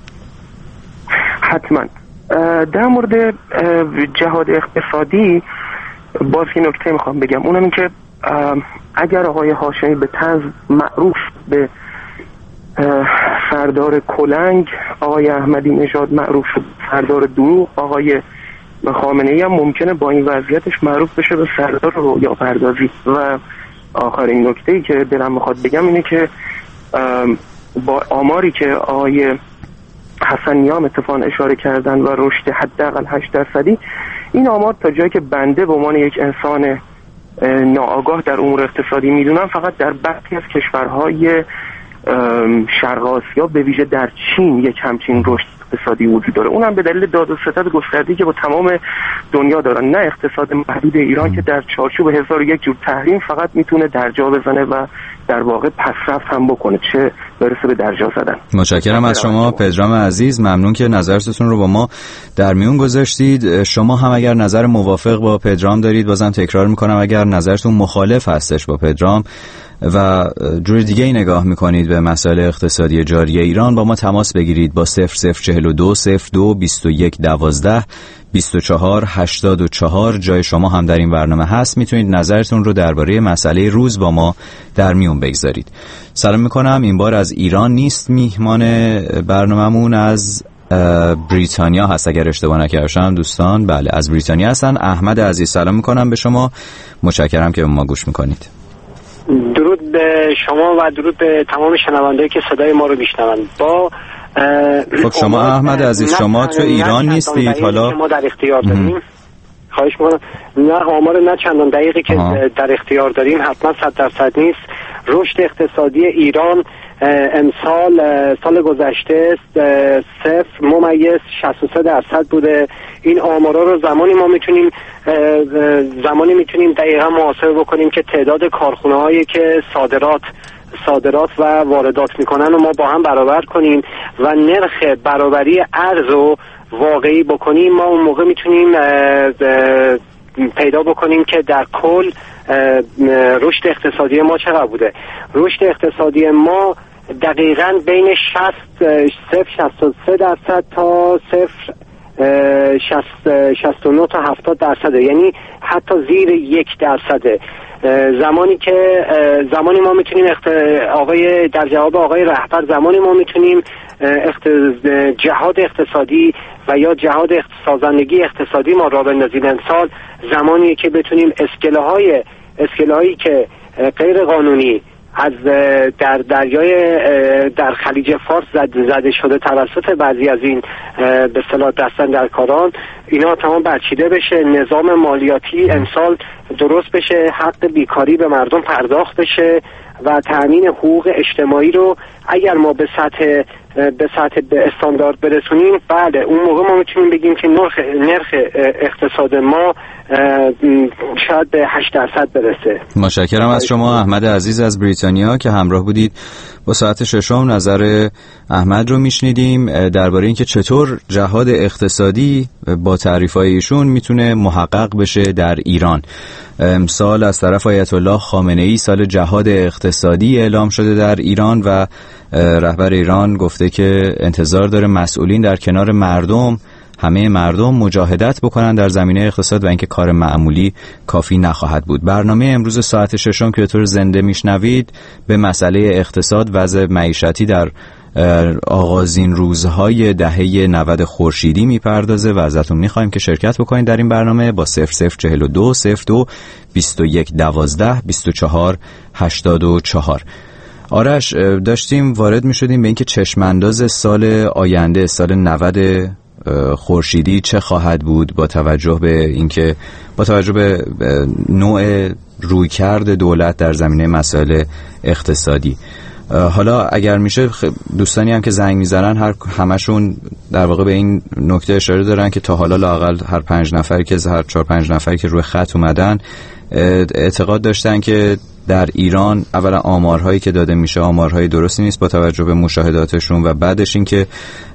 حتما در مورد جهاد اقتصادی باز این نکته میخوام بگم، اونم این که اگر آقای هاشمی به طنز معروف به سردار کلنگ، آقای احمدی نژاد معروف سردار دروغ، آقای خامنه‌ای هم ممکنه با این وضعیتش معروف بشه به سردار رویا پردازی. و آخرین نکته‌ای که دلم میخواد بگم اینه که با آماری که آقای حسن نیام اتفاقا اشاره کردن و رشد حداقل 8%، این آمار تا جایی که بنده به عنوان یک انسان ناآگاه در امور اقتصادی میدونم فقط در برخی از کشورهای شرق آسیا به ویژه در چین یک همچین رشد اقتصادی وجود داره، اونم به دلیل داد و ستد گسترده‌ای که با تمام دنیا دارن، نه اقتصاد محدود ایران که در چارچوب 1001 جور تحریم فقط میتونه درجا بزنه و در واقع پسرفت هم بکنه، چه برسه به درجا زدن. متشکرم از شما پدرام عزیز، ممنون که نظرتون رو با ما در میون گذاشتید. شما هم اگر نظر موافق با پدرام دارید، بازم تکرار میکنم اگر نظرتون مخالف هستش با پدرام و جور دیگه ای نگاه میکنید به مسائل اقتصادی جاری ایران، با ما تماس بگیرید با 0042 02 21 12 24 84. جای شما هم در این برنامه هست، میتونید نظرتون رو درباره مسئله روز با ما در میون بگذارید. سلام میکنم، این بار از ایران نیست میهمان برنامه‌مون، از بریتانیا هست اگر اشتباه نکردم دوستان. بله از بریتانیا هستن. احمد عزیز سلام میکنم به شما، متشکرم که به ما گوش میکنید. درود به شما و درود به تمام شنوندهایی که صدای ما رو میشنوند. با خب شما احمد عزیز شما تو ایران نیستید حالا؟ ما در اختیار داریم. خواهش می‌کنم. نه آمار نه چندان دقیقی که در اختیار داریم حتما 100% نیست. رشد اقتصادی ایران امسال سال گذشته 0.63% بوده. این آمارا رو زمانی میتونیم دقیقا محاسبه بکنیم که تعداد کارخونه‌هایی که صادرات و واردات میکنن و ما با هم برابر کنیم و نرخ برابری ارز رو واقعی بکنیم. ما اون موقع میتونیم پیدا بکنیم که در کل رشد اقتصادی ما چقدر بوده. رشد اقتصادی ما دقیقاً بین 0.63% تا 0.69 تا 70%، یعنی حتی زیر 1%. زمانی ما میتونیم در جواب آقای رهبر زمانی ما میتونیم جهاد اقتصادی و یا جهاد سازندگی اقتصادی ما را بندازیم امسال، زمانی که بتونیم اسکلهایی که غیر قانونی از در خلیج فارس زده شده توسط بعضی از این به اصطلاح دستاندرکاران، اینا تمام برچیده بشه، نظام مالیاتی امسال درست بشه، حق بیکاری به مردم پرداخت بشه و تامین حقوق اجتماعی رو اگر ما به سطح استاندارد برسونیم، بله اون موقع ما میتونیم بگیم که نرخ اقتصاد ما شاید به 8% برسه. متشکرم از شما احمد عزیز از بریتانیا که همراه بودید. با ساعت ششم نظر احمد رو میشنیدیم درباره اینکه چطور جهاد اقتصادی با تعریف‌های ایشون میتونه محقق بشه در ایران. امسال از طرف آیت الله خامنه‌ای سال جهاد اقتصادی اعلام شده در ایران و رهبر ایران گفته که انتظار داره مسئولین در کنار همه مردم مجاهدت بکنن در زمینه اقتصاد و اینکه کار معمولی کافی نخواهد بود. برنامه امروز ساعت ششم که طور زنده میشنوید به مسئله اقتصاد، وضع معیشتی در آغازین روزهای دهه 90 خورشیدی میپردازه و ازتون میخوایم که شرکت بکنید در این برنامه با 0042 02 21 12 24 84. آرش داشتیم وارد میشدیم به اینکه چشمانداز سال آینده، سال 90 خورشیدی چه خواهد بود با توجه به نوع رویکرد دولت در زمینه مسائل اقتصادی. حالا اگر میشه دوستانی هم که زنگ میزنن همشون در واقع به این نکته اشاره دارن که تا حالا لااقل هر 4-5 نفری که روی خط اومدن اعتقاد داشتن که در ایران اولا آمارهایی که داده میشه آمارهای درستی نیست با توجه به مشاهداتشون و بعدش این که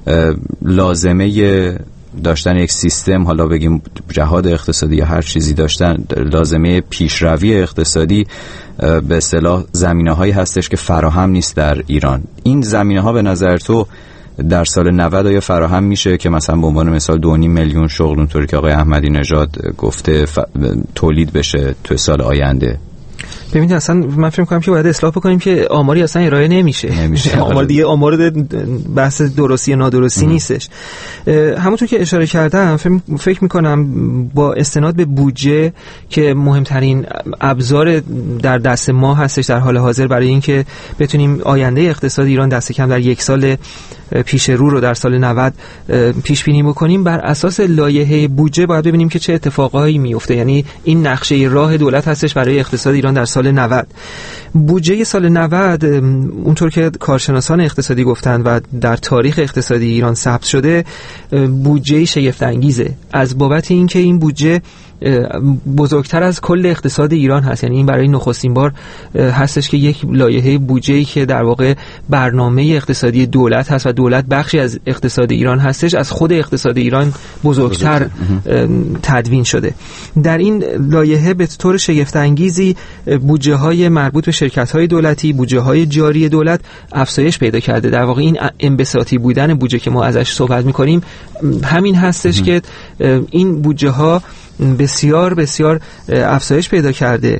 لازمه داشتن یک سیستم، حالا بگیم جهاد اقتصادی یا هر چیزی داشتن، لازمه پیشروی اقتصادی به اصطلاح زمینه‌هایی هستش که فراهم نیست در ایران. این زمینه‌ها به نظر تو در سال 90 یا فراهم میشه که مثلا به عنوان مثال 2.5 میلیون شغل اونطوری که آقای احمدی نژاد گفته تولید بشه تو سال آینده؟ ببینید اصلا من فکر می‌کنم که باید اصلاح بکنیم که آماری اصلا ارائه نمیشه. آمار دیگه آمار بحث درستی یا نادرستی نیستش. همونطور که اشاره کردم فکر می‌کنم با استناد به بودجه که مهمترین ابزار در دست ما هستش در حال حاضر برای اینکه بتونیم آینده اقتصاد ایران دست کم در یک سال پیش رو در سال 90 پیش بینی بکنیم، بر اساس لایحه بودجه باید ببینیم که چه اتفاقایی میفته. یعنی این نقشه راه دولت هستش برای اقتصاد ایران در سال 90. بودجه سال 90 اونطور که کارشناسان اقتصادی گفتند و در تاریخ اقتصادی ایران ثبت شده بودجه شگفت انگیزه، از بابت اینکه این بودجه بزرگتر از کل اقتصاد ایران هست. یعنی این برای نخستین بار هستش که یک لایحه بودجه‌ای که در واقع برنامه اقتصادی دولت هست و دولت بخشی از اقتصاد ایران هستش از خود اقتصاد ایران بزرگتر تدوین شده. در این لایحه به طور شگفت انگیزی بودجه‌های مربوط به شرکت‌های دولتی، بودجه‌های جاری دولت افزایش پیدا کرده. در واقع این انبساطی بودن بودجه که ما ازش صحبت می‌کنیم همین هستش که این بودجه‌ها بسیار بسیار افزایش پیدا کرده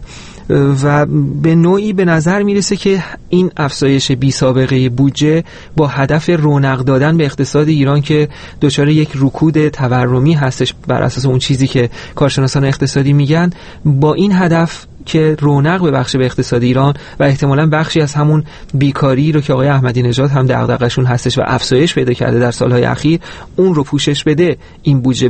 و به نوعی به نظر میرسه که این افزایش بی سابقه بودجه با هدف رونق دادن به اقتصاد ایران که دچار یک رکود تورمی هستش بر اساس اون چیزی که کارشناسان اقتصادی میگن، با این هدف که رونق ببخشه به اقتصاد ایران و احتمالاً بخشی از همون بیکاری رو که آقای احمدی نژاد هم دغدغه‌شون هستش و افزایش پیدا کرده در سالهای اخیر، اون رو پوشش بده، این بودجه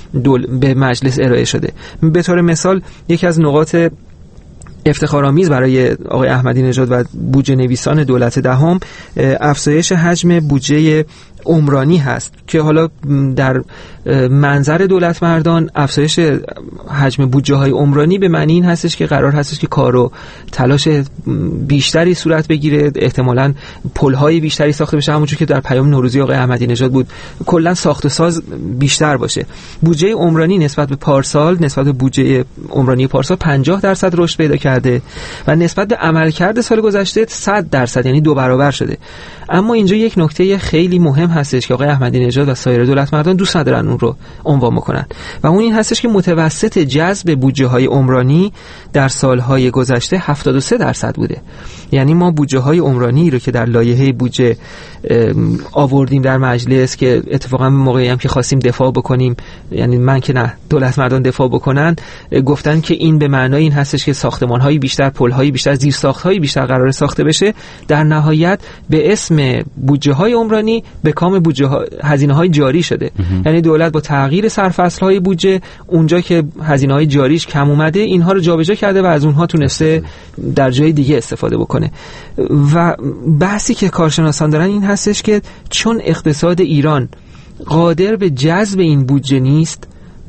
به مجلس ارائه شده. به طور مثال یکی از نقاط افتخارآمیز برای آقای احمدی نژاد و بودجه نویسان دولت دهم افزایش حجم بودجه عمرانی هست که حالا در منظر دولت مردان افزایش حجم بودجه های عمرانی به معنی این هستش که قرار هستش که کار و تلاش بیشتری صورت بگیره، احتمالاً پل‌های بیشتری ساخته بشه، همونجور که در پیام نوروزی آقای احمدی نژاد بود، کلا ساخت و ساز بیشتر باشه. بودجه عمرانی نسبت به پارسال، نسبت به بودجه عمرانی پارسال 50% رشد پیدا کرده و نسبت به عملکرد سال گذشته 100%، یعنی 2 برابر شده. اما اینجا یک نکته خیلی مهم هستش که آقای احمدی نژاد و سایر دولت مردان دوست ندارن اون رو عنوان بکنن و اون این هستش که متوسط جذب بودجه های عمرانی در سالهای گذشته 73% بوده. یعنی ما بودجه های عمرانی رو که در لایحه بودجه آوردیم در مجلس که اتفاقا موقعی هم که خواستیم دفاع بکنیم، یعنی من که نه، دولت مردان دفاع بکنن، گفتن که این به معنای این هستش که ساختمان هایی بیشتر، پل هایی بیشتر، زیر ساخت هایی بیشتر قرار ساخته بشه. در نهایت به اسم بودجه های عمرانی به کام بودجه هزینه های جاری شده. یعنی دولت با تغییر سرفصل های بودجه اونجا که هزینه های جاریش کم اومده، اینها رو جابجا کرده و از اونها تونسته در جای دیگه استفاده بکنه. و بحثی که کارشناسان دارن این هستش که چون اقتصاد ایران قادر به جذب این بودجه نیست،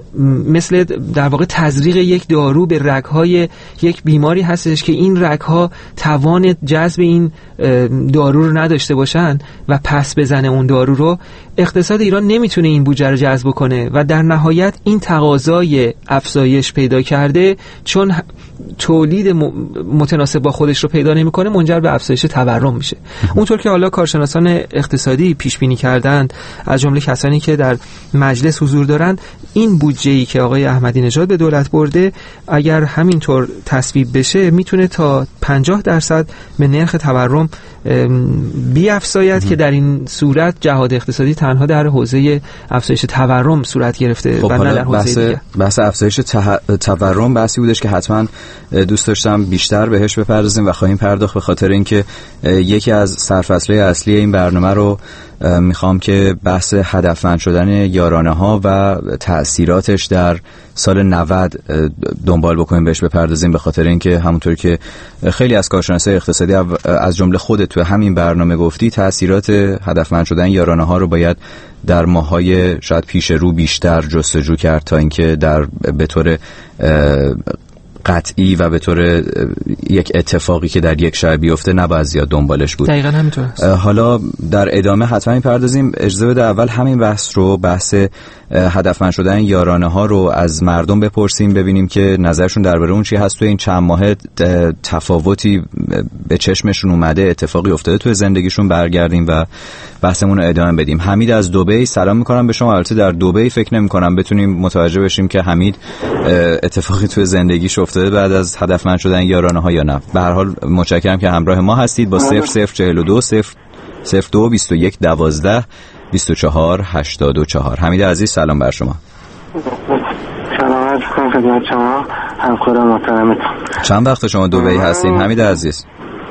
مثل در واقع تزریق یک دارو به رگ‌های یک بیماری هستش که این رگ‌ها توان جذب این دارو رو نداشته باشن و پس بزنه اون دارو رو، اقتصاد ایران نمیتونه این بودجه رو جذب کنه و در نهایت این تقاضای افزایش پیدا کرده، چون تولید متناسب با خودش رو پیدا نمیکنه، منجر به افزایش تورم میشه. اونطور که حالا کارشناسان اقتصادی پیش بینی کردند، از جمله کسانی که در مجلس حضور دارند، این بودجه‌ای که آقای احمدی نژاد به دولت برده اگر همینطور تصویب بشه میتونه تا 50% به نرخ تورم بیافزاید که در این صورت جهاد اقتصادی تنها در حوزه افزایش تورم صورت گرفته و نه در حوزه دیگه. بحث افزایش تورم بحثی بودش که حتما دوست داشتم بیشتر بهش بپردازیم و خواهیم پرداخت، به خاطر اینکه یکی از سرفصل‌های اصلی این برنامه رو میخوام که بحث هدفمند شدن یارانه‌ها و تأثیراتش در سال 90 دنبال بکنیم، بهش بپردازیم، به خاطر اینکه همونطور که خیلی از کارشناسای اقتصادی از جمله خودت تو همین برنامه گفتی، تأثیرات هدفمند شدن یارانه‌ها رو باید در ماه‌های شاید پیش رو بیشتر جستجو کرد تا اینکه به طور قطعی و به طور یک اتفاقی که در یک شب بیفته نباید زیاد دنبالش بود. دقیقاً همینطور است. حالا در ادامه حتما می‌پردازیم. اجازه بده اول همین بحث هدفمند شدن یارانه‌ها رو از مردم بپرسیم، ببینیم که نظرشون درباره اون چی هست. تو این چند ماه تفاوتی به چشمشون اومده، اتفاقی افتاده تو زندگیشون، برگردیم و بحثمون رو ادامه بدیم. حمید از دبی، سلام می‌کنم به شما. البته در دبی فکر نمی‌کنم بتونیم متوجه بشیم که حمید اتفاقی تو زندگیش افتاده بعد از هدفمند شدن یارانه‌ها یا نه. به هر حال متشکرم که همراه ما هستید با 0042 02 21 12 24 84. حمید عزیز سلام بر شما. سلام عرض می‌کنم خدمت شما همکاران محترمتون. چند وقت شما دبی هستین حمید عزیز؟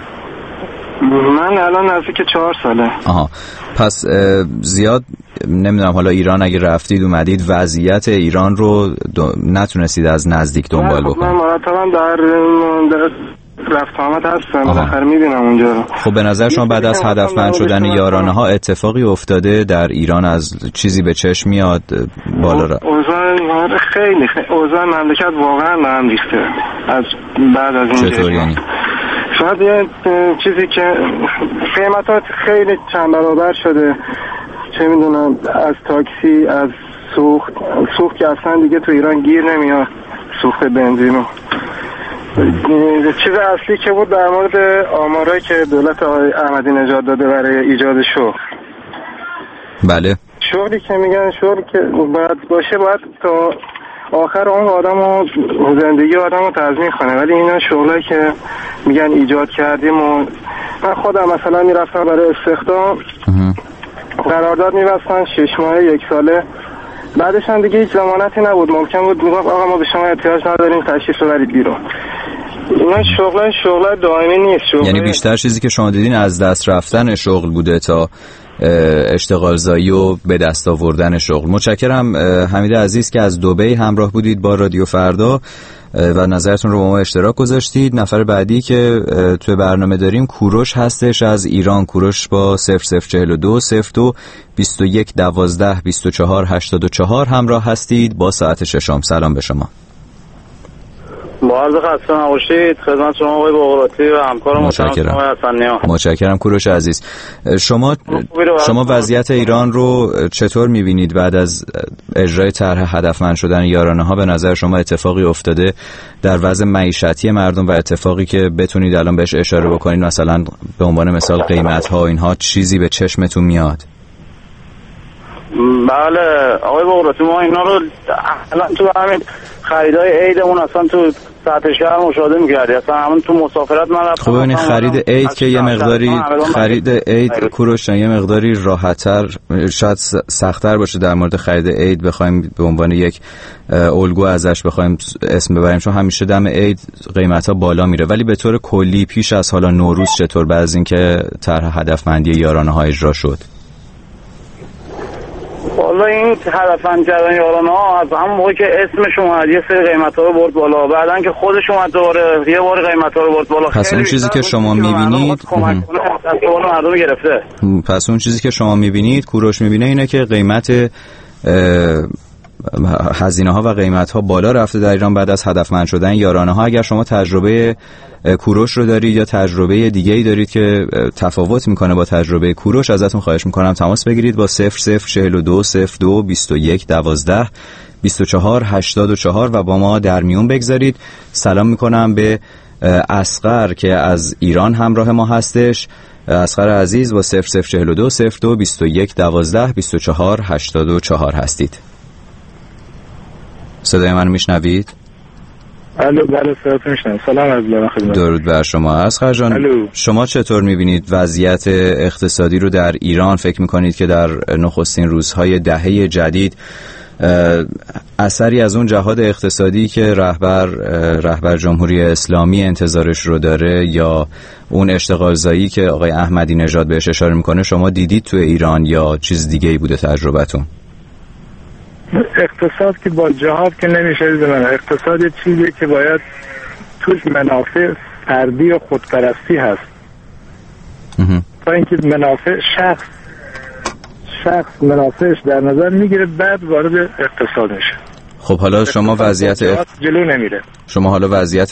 من الان نزدیک 4 ساله. آها، پس زیاد نمیدونم، حالا ایران اگه رفتید اومدید وضعیت ایران رو نتونستید از نزدیک دنبال بکنید؟ من مرتبا در رفت آمد هستم، بالاخره میبینم اونجا رو. خب به نظر شما بعد از هدفمند شدن یارانه ها اتفاقی افتاده در ایران؟ از چیزی به چشم میاد بالا را؟ اوضاع خیلی اوضاع مملکت واقعا به هم ریخته از بعد از این. چطور یعنی؟ شاید یه چیزی که قیمتات خیلی چند برابر شده، چه میدونم، از تاکسی، از سوخت که اصلا دیگه تو ایران گیر نمیاد، سوخت بنزینو. چیز اصلی که بود در مورد آمارایی که دولت آقای احمدی نژاد داده برای ایجاد شغل. بله. شغلی که میگن شغل که باید باشه، باید تا آخر اون آدمو زندگی آدمو تضمین کنه، ولی اینا شغلایی که میگن ایجاد کردیم و من خودم مثلا میرفتم برای استخدام قرارداد می‌بستن 6 ماهه 1 ساله، بعدش هم دیگه هیچ ضمانتی نبود، ممکن بود میگفت آقا ما به شما احتیاج نداریم تشریف ببرید بیرون. اینا شغل دائمی نیست. یعنی بیشتر چیزی که شما دیدین از دست رفتن شغل بوده تا اشتغالزایی و به دست آوردن شغل. متشکرم حمید عزیز که از دبی همراه بودید با رادیو فردا و نظرتون رو با ما اشتراک گذاشتید. نفر بعدی که توی برنامه داریم کوروش هستش از ایران. کوروش با 0042 02 21 12 24 84 همراه هستید با ساعت ششم. سلام به شما. با عرض خسته نباشید خدمت شما آقای بغراتی و همکار محترم شما حسنی‌ها. متشکرم کوروش عزیز. شما وضعیت ایران رو چطور می‌بینید بعد از اجرای طرح هدفمند شدن یارانه‌ها؟ به نظر شما اتفاقی افتاده در وضع معیشتی مردم و اتفاقی که بتونید الان بهش اشاره بکنید، مثلا به عنوان مثال قیمت‌ها اینها، چیزی به چشمتون میاد؟ بله آقای بغراتی، ما اینا رو الان تو همین خریدای عیدمون اصلا تو سطح شهر مشاهده می‌کردی، اصلا همون تو مسافرت من رفتم. خب ببینید خرید عید که یه مقداری خرید عید کوروشان یه مقداری راحت‌تر شاید سخت‌تر باشه در مورد خرید عید، بخوایم به عنوان یک الگو ازش بخوایم اسم ببریم، چون همیشه دم عید قیمت‌ها بالا میره، ولی به طور کلی پیش از حالا نوروز چطور بعد از اینکه طرح هدفمندی یارانه‌ها اجرا شد؟ والا این هدفمند کردن یارانه‌ها از همون موقعی که اسمش اومد یه سری قیمت‌ها رو برد بالا، بعدن که خودش اومد دوباره یه بار قیمت‌ها رو برد بالا. پس اون چیزی که شما می‌بینید مردم گرفته. پس اون چیزی که شما می‌بینید، کوروش می‌بینه اینه که قیمت هزینه‌ها و قیمت‌ها بالا رفته در ایران بعد از هدفمند شدن یارانه‌ها. اگر شما تجربه کوروش رو دارید یا تجربه دیگه‌ای دارید که تفاوت میکنه با تجربه کوروش، ازتون خواهش میکنم تماس بگیرید با 0042 02 21 12 24 84 و با ما در میون بگذارید. سلام میکنم به اصغر که از ایران همراه ما هستش. اصغر عزیز با 0042 02 21 12 24 84 هستید. صدای من میشنوید؟ الو بله صداتون میشنم. سلام از ایران خدمت. درود بر شما. اصغر جان شما چطور میبینید وضعیت اقتصادی رو در ایران؟ فکر میکنید که در نخستین روزهای دهه جدید اثری از اون جهاد اقتصادی که رهبر جمهوری اسلامی انتظارش رو داره یا اون اشتغالزایی که آقای احمدی نژاد بهش اشاره میکنه شما دیدید تو ایران یا چیز دیگه ای بوده تجربتون؟ اقتصاد که با جهاد که نمیشه من. اقتصاد چیزی که باید توش منافع فردی و خودپرستی هست تا اینکه منافع شخص منافعش در نظر میگیره بعد وارد اقتصاد میشه. خب حالا شما جلو نمیره. شما حالا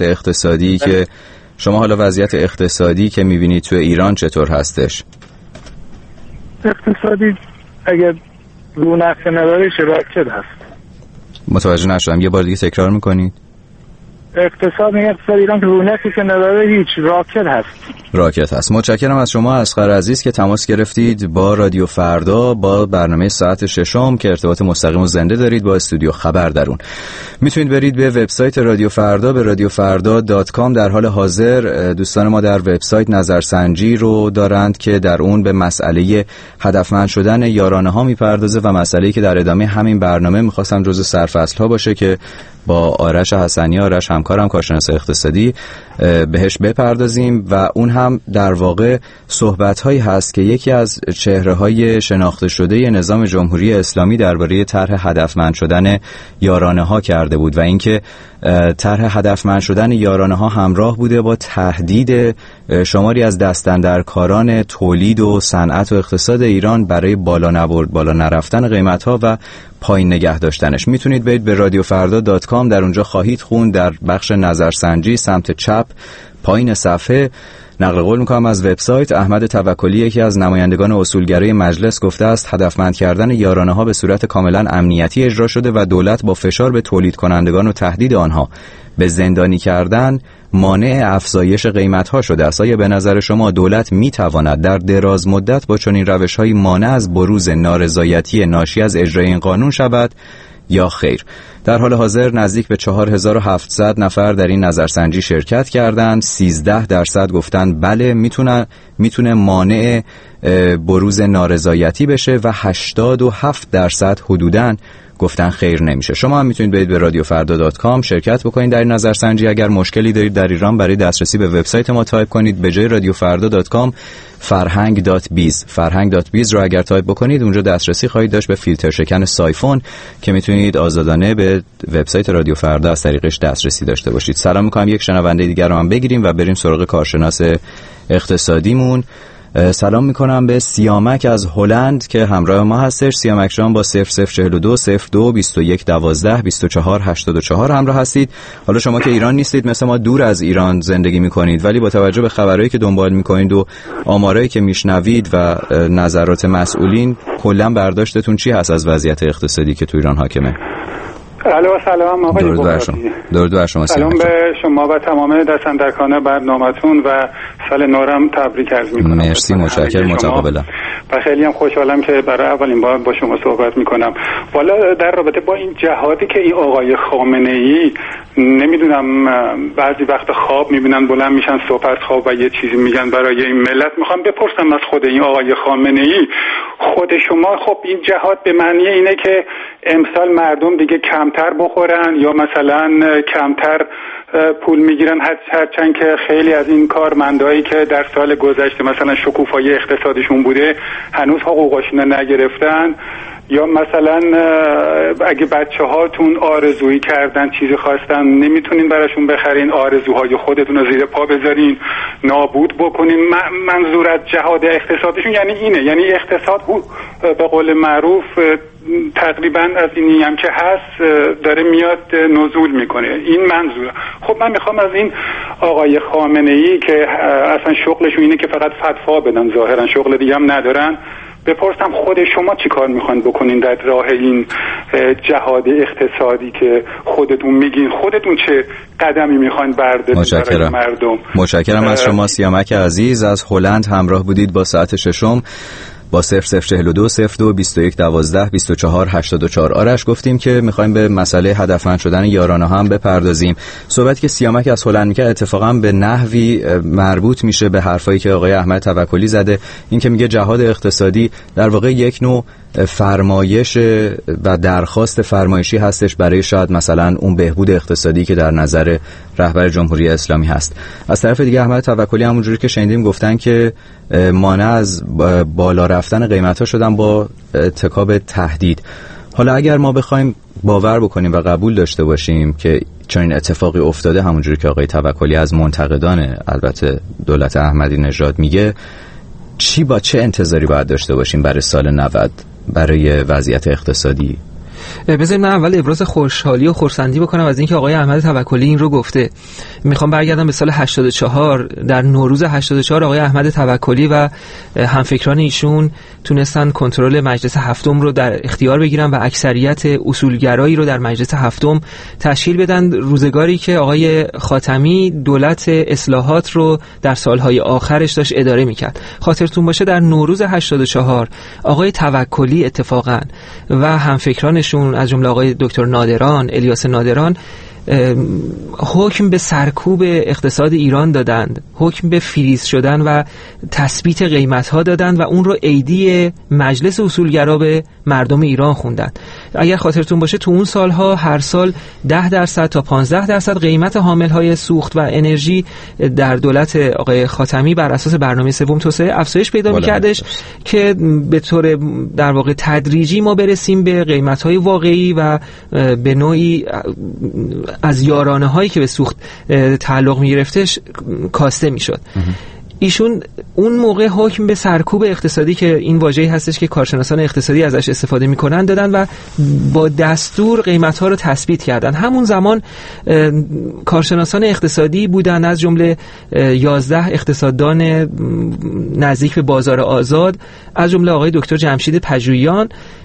وضعیت اقتصادی که میبینید تو ایران چطور هستش؟ اقتصادی اگر رونق نداره راکد هست. متوجه نشدم، یه بار دیگه تکرار میکنید؟ اقتصاد ایران که رونقی که نداره هیچ راکد هست. متشکرم از شما اصغر عزیز که تماس گرفتید با رادیو فردا با برنامه ساعت ششم که ارتباط مستقیم و زنده دارید با استودیو خبر درون. میتونید برید به وبسایت رادیو فردا به radiofarda.com. در حال حاضر دوستان ما در وبسایت نظرسنجی رو دارند که در اون به مسئله هدفمند شدن یارانه‌ها میپردازه و مسئله‌ای که در ادامه همین برنامه می‌خواستم جزء سرفصل‌ها باشه که با آرش حسنی، آرش همکارم کارشناس اقتصادی، بهش بپردازیم و اون هم در واقع صحبت‌هایی هست که یکی از چهره‌های شناخته شده نظام جمهوری اسلامی درباره طرح هدفمند شدن یارانه‌ها کرده بود و اینکه طرح هدفمند شدن یارانه‌ها همراه بوده با تهدید شماری از دستاندرکاران تولید و صنعت و اقتصاد ایران برای بالا نرفتن قیمت‌ها و پایین نگه داشتنش. میتونید برید به radiofarda.com، در اونجا خواهید خوند در بخش نظرسنجی سمت چپ پایین صفحه نقل قول میکنم از وبسایت. احمد توکلی یکی از نمایندگان اصولگرای مجلس گفته است هدفمند کردن یارانه‌ها به صورت کاملا امنیتی اجرا شده و دولت با فشار به تولید کنندگان و تهدید آنها به زندانی کردن مانع افزایش قیمت‌ها شده است. آیا به نظر شما دولت می‌تواند در دراز مدت با چنین روش‌هایی مانع از بروز نارضایتی ناشی از اجرای این قانون شود یا خیر. در حال حاضر نزدیک به 4700 نفر در این نظرسنجی شرکت کردند. 13% گفتن بله میتونه مانع بروز نارضایتی بشه و 87% حدوداً گفتن خیر نمیشه. شما هم میتونید برید به radiofrda.com شرکت بکنید در این نظرسنجی. اگر مشکلی دارید در ایران برای دسترسی به وبسایت ما تایپ کنید به جای radiofrda.com farhang.biz رو اگر تایپ بکنید اونجا دسترسی خواهید داشت به فیلتر شکن سایفون که میتونید آزادانه به وبسایت رادیو فردا از طریقش دسترسی داشته باشید. سلام میکنم، یک شنونده دیگر رو هم بگیریم و بریم سراغ کارشناس اقتصادیمون. سلام میکنم به سیامک از هلند که همراه ما هستش. سیامک جان با 0042 02 21 12 24 84 همراه هستید. حالا شما که ایران نیستید، مثل ما دور از ایران زندگی میکنید، ولی با توجه به خبرهایی که دنبال میکنید و آمارایی که میشنوید و نظرات مسئولین، کلا برداشتتون چی هست از وضعیت اقتصادی که تو ایران حاکمه؟ الو سلام آقای بغراتی. درود بر شما. سلام به شما و تمام دستندرکان برنامه‌تون و سال نورم تبریک عرض می‌کنم. مرسی، متشکرم، متقابلم. و خیلی هم خوشحالم که برای اولین بار با شما صحبت می‌کنم. والا در رابطه با این جهادی که این آقای خامنه‌ای، نمیدونم بعضی وقت خواب می‌بینن بلند میشن صبح از خواب و یه چیزی میگن برای این ملت. می‌خوام بپرسم از خود این آقای خامنه‌ای، خود شما خب این جهاد به معنی اینه که امسال مردم دیگه کمتر بخورن یا مثلا کمتر پول میگیرن، هرچند که خیلی از این کارمندایی که در سال گذشته مثلا شکوفایی اقتصادشون بوده هنوز حقوقشون نگرفتن، یا مثلا اگه بچه هاتون آرزویی کردن چیزی خواستن نمیتونین براشون بخرین، آرزوهای خودتون رو زیر پا بذارین نابود بکنین. منظور از جهاد اقتصادشون یعنی اینه، یعنی اقتصاد به قول معروف تقریبا از اینی هم که هست داره میاد نزول میکنه، این منظور. خب من میخوام از این آقای خامنه‌ای که اصلا شغلشون اینه که فقط فتوا بدن، ظاهرا شغل دیگه هم ندارن، بپرسم خود شما چی کار میخواین بکنین در راه این جهاد اقتصادی که خودتون میگین، خودتون چه قدمی میخواین بردارین برای مردم؟ متشکرم از شما سیامک عزیز از هلند همراه بودید با ساعت ششم با 0042 02 21 12 24 84. آرش گفتیم که میخوایم به مسئله هدفمند شدن یارانه هم بپردازیم. صحبتی که سیامک از هلند میگه اتفاقا به نحوی مربوط میشه به حرفایی که آقای احمد توکلی زده، این که میگه جهاد اقتصادی در واقع یک نوع فرمایش و درخواست فرمایشی هستش برای شاید مثلا اون بهبود اقتصادی که در نظر رهبر جمهوری اسلامی هست. از طرف دیگه احمد توکلی همونجوری که شنیدیم گفتن که مانع از بالا رفتن قیمت‌ها شدن با ارتکاب تهدید. حالا اگر ما بخوایم باور بکنیم و قبول داشته باشیم که چنین اتفاقی افتاده، همونجوری که آقای توکلی از منتقدان البته دولت احمدی نژاد میگه، با چه انتظاری باید داشته باشیم برای سال 90 برای وضعیت اقتصادی؟ بذارید من اول ابراز خوشحالی و خرسندی بکنم از اینکه آقای احمد توکلی این رو گفته. میخوام برگردم به سال 84. در نوروز 84 آقای احمد توکلی و همفکران ایشون تونستن کنترل مجلس هفتم رو در اختیار بگیرن و اکثریت اصولگرایی رو در مجلس هفتم تشکیل بدن، روزگاری که آقای خاتمی دولت اصلاحات رو در سالهای آخرش داشت اداره میکرد. خاطرتون باشه در نوروز 84 آقای توکلی اتفاقا و همفکرانشون از جمله آقای دکتر نادران، الیاس نادران، حکم به سرکوب اقتصاد ایران دادند، حکم به فریز شدن و تثبیت قیمت‌ها دادند و اون رو ایدی مجلس اصولگرا به مردم ایران خوندند. اگر خاطرتون باشه تو اون سالها هر سال 10% تا 15% قیمت حامل‌های سوخت و انرژی در دولت آقای خاتمی بر اساس برنامه سوم توسعه افزایش پیدا می‌کردش که به طور در واقع تدریجی ما برسیم به قیمت‌های واقعی و به نوعی از یارانه هایی که به سوخت تعلق می گرفتش کاسته می شد. ایشون اون موقع حکم به سرکوب اقتصادی که این واژه‌ای هستش که کارشناسان اقتصادی ازش استفاده می‌کنن دادن و با دستور قیمت‌ها رو تثبیت کردن. همون زمان کارشناسان اقتصادی بودن از جمله 11 اقتصاددان نزدیک به بازار آزاد، از جمله آقای دکتر جمشید پژویان،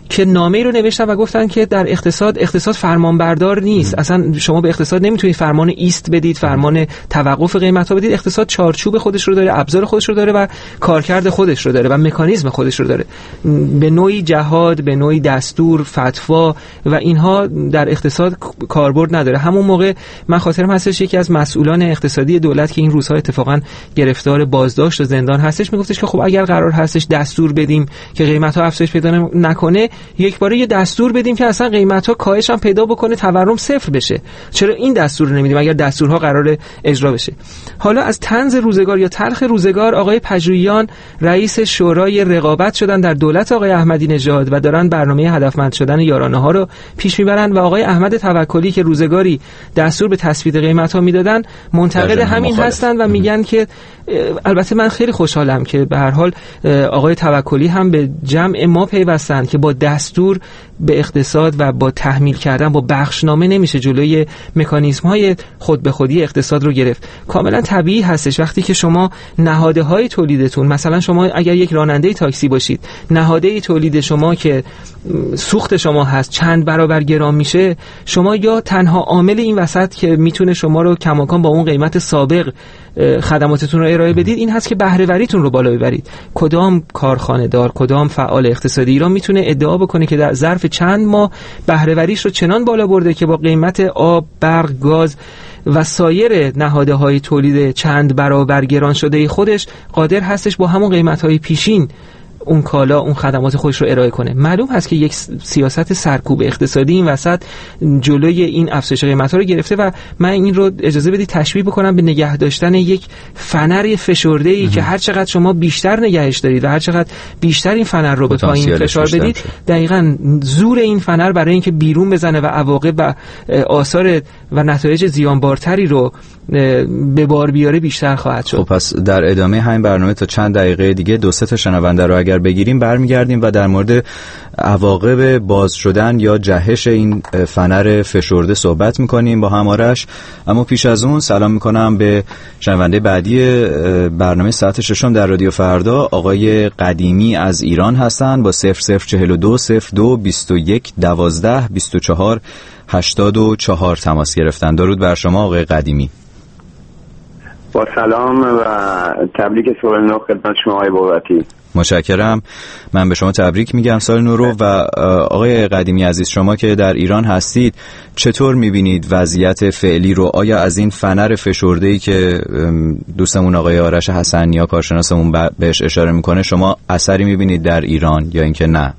که نامه‌ای رو نوشتن و گفتن که در اقتصاد فرمانبردار نیست. اصلا شما به اقتصاد نمیتونید فرمان ایست بدید، فرمان توقف قیمت‌ها بدید. اقتصاد چارچوب خودش رو داره، ابزار خودش رو داره و کارکرد خودش رو داره و مکانیزم خودش رو داره. به نوعی جهاد، به نوعی دستور، فتوا و اینها در اقتصاد کاربرد نداره. همون موقع من خاطرم هستش یکی از مسئولان اقتصادی دولت که این روزها اتفاقا گرفتار بازداشت و زندان هستش میگفتش که خب اگر قرار هستش دستور بدیم که قیمت‌ها افزایش پیدا نکنه، یک باره یه دستور بدیم که اصلا قیمت‌ها کاهش هم پیدا بکنه، تورم صفر بشه. چرا این دستور رو نمیدیم اگر دستورها قراره اجرا بشه؟ حالا از طنز روزگار یا تلخ روزگار آقای پژوهیان رئیس شورای رقابت شدن در دولت آقای احمدی نژاد و دارن برنامه هدفمند شدن یارانه‌ها رو پیش میبرن و آقای احمد توکلی که روزگاری دستور به تثبیت قیمت‌ها میدادن منتقد همین هستن و میگن که البته من خیلی خوشحالم که به هر حال آقای توکلی هم به جمع ما پیوستن که با دستور به اقتصاد و با تحمیل کردن با بخشنامه نمیشه جلوی مکانیزم‌های خود به خودی اقتصاد رو گرفت. کاملا طبیعی هستش وقتی که شما نهادهای تولیدتون، مثلا شما اگر یک راننده تاکسی باشید، نهاده تولید شما که سوخت شما هست چند برابر گران میشه، شما یا تنها عامل این وسط که میتونه شما رو کماکان با اون قیمت سابق خدماتتون رو ارائه بدید این هست که بهره وریتون رو بالا ببرید. کدام کارخانه دار، کدام فعال اقتصادی ایران میتونه ادعا بکنه که در ظرف چند ماه بهره وریش رو چنان بالا برده که با قیمت آب، برق، گاز و سایر نهادهای تولید چند برابر گران شده خودش قادر هستش با همون قیمت‌های پیشین اون کالا، اون خدمات خودش رو ارائه کنه؟ معلوم هست که یک سیاست سرکوب اقتصادی این وسط جلوی این افزایش قیمت‌ها رو گرفته و من این رو اجازه بدید تشبیه بکنم به نگه داشتن یک فنر فشرده‌ای که هر چقدر شما بیشتر نگهش دارید و هر چقدر بیشتر این فنر رو به پایین فشار بدید، دقیقاً زور این فنر برای اینکه بیرون بزنه و عواقب و آثار و نتایج زیانبارتری رو به بار بیاره بیشتر خواهد شد. خب پس در ادامه همین برنامه تا چند دقیقه دیگه دو سه تا شنونده رو اگر بگیریم برمیگردیم و در مورد عواقب باز شدن یا جهش این فنر فشرده صحبت میکنیم با هم آرش. اما پیش از اون سلام میکنم به شنونده بعدی برنامه ساعت ششم در رادیو فردا، آقای قدیمی از ایران هستن با 0042 02 21 12 24 84 تماس گرفتن. درود بر شما آقای قدیمی. با سلام و تبریک سال نو خدمت شما آقای بابتی. متشکرم. من به شما تبریک میگم سال نو رو. و آقای قدیمی عزیز، شما که در ایران هستید چطور میبینید وضعیت فعلی رو؟ آیا از این فنر فشرده‌ای که دوستمون آقای آرش حسنیا کارشناسمون بهش اشاره میکنه شما اثری میبینید در ایران یا اینکه نه؟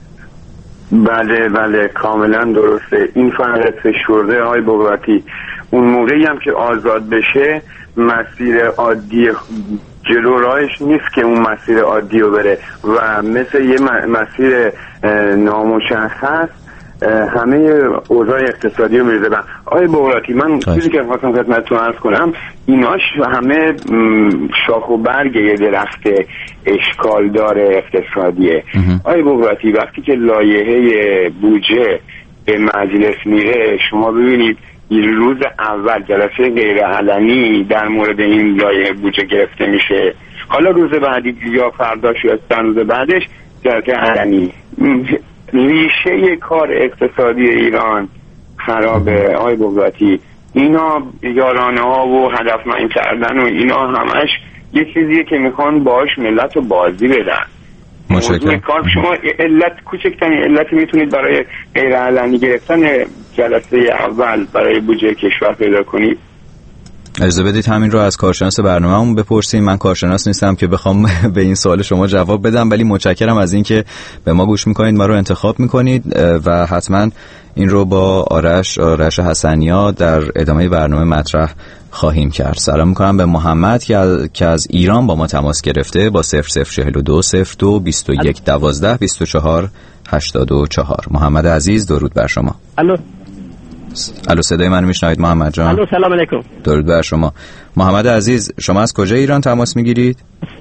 بله کاملا درسته. این فنر فشرده آقای بابتی اون موقعی هم که آزاد بشه مسیر عادی جلو راهش نیست که اون مسیر عادی رو بره و مثل یه مسیر نامشخص همه اوضاع اقتصادی رو میرزه. آقای بوراتی، من چیزی که خواستم خدمتتون عرض کنم، ایناش همه شاخ و برگ یه درخت اشکالدار اقتصادیه. آقای بوراتی، وقتی که لایحه بودجه به مجلس میره شما ببینید روز اول جلسه غیر علنی در مورد این لایحه بودجه گرفته میشه، حالا روز بعدی یا فرداش یا چند روز بعدش جلسه علنی. ریشه کار اقتصادی ایران خرابه آقای بوراتی. اینا یارانه ها و هدفمند کردن و اینا همش یه چیزیه که میخوان باش ملت رو بازی بدن. موضوع کار شما کوچکترین علت میتونید برای غیر علنی گرفتن جلسه اول برای بودجه کشور پیدا کنید. اجازه بدید همین رو از کارشناس برنامه‌مون بپرسیم. من کارشناس نیستم که بخوام به این سوال شما جواب بدم، ولی متشکرم از این که به ما گوش میکنید، ما رو انتخاب میکنید و حتما این رو با آرش حسنیا در ادامه برنامه مطرح خواهیم کرد. سلام میکنم به محمد که از ایران با ما تماس گرفته با 0042 02 21 12 24 84. محمد عزیز درود بر شما. الو صدای منو میشنوید محمد جان؟ الو سلام علیکم. درود بر شما. محمد عزیز، شما از کجای ایران تماس میگیرید؟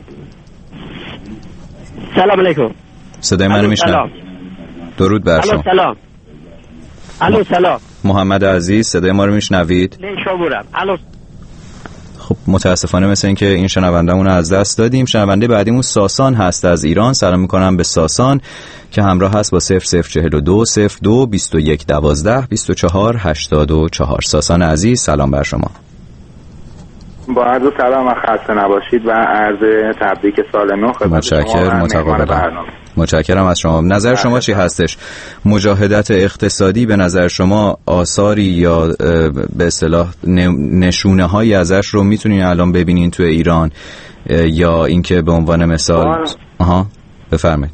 سلام علیکم. صدای منو میشنوید؟ درود بر شما. سلام. الو سلام. محمد عزیز صدای ما رو میشنوید؟ نه شما. الو. خب متاسفانه مثل این که این شنونده‌مون رو از دست دادیم. شنونده بعدیمون ساسان هست از ایران. سلام میکنم به ساسان که همراه هست با 0042 02 21 12 24 84. ساسان عزیز سلام بر شما. با عرض سلام و خسته نباشید و عرض تبریک سال نو خدمت شما. متشکرم از شما. نظر شما چی هستش؟ مجاهدت اقتصادی به نظر شما آثاری یا به اصطلاح نشونه هایی ازش رو میتونین الان ببینین تو ایران یا اینکه به عنوان مثال بفرمایید.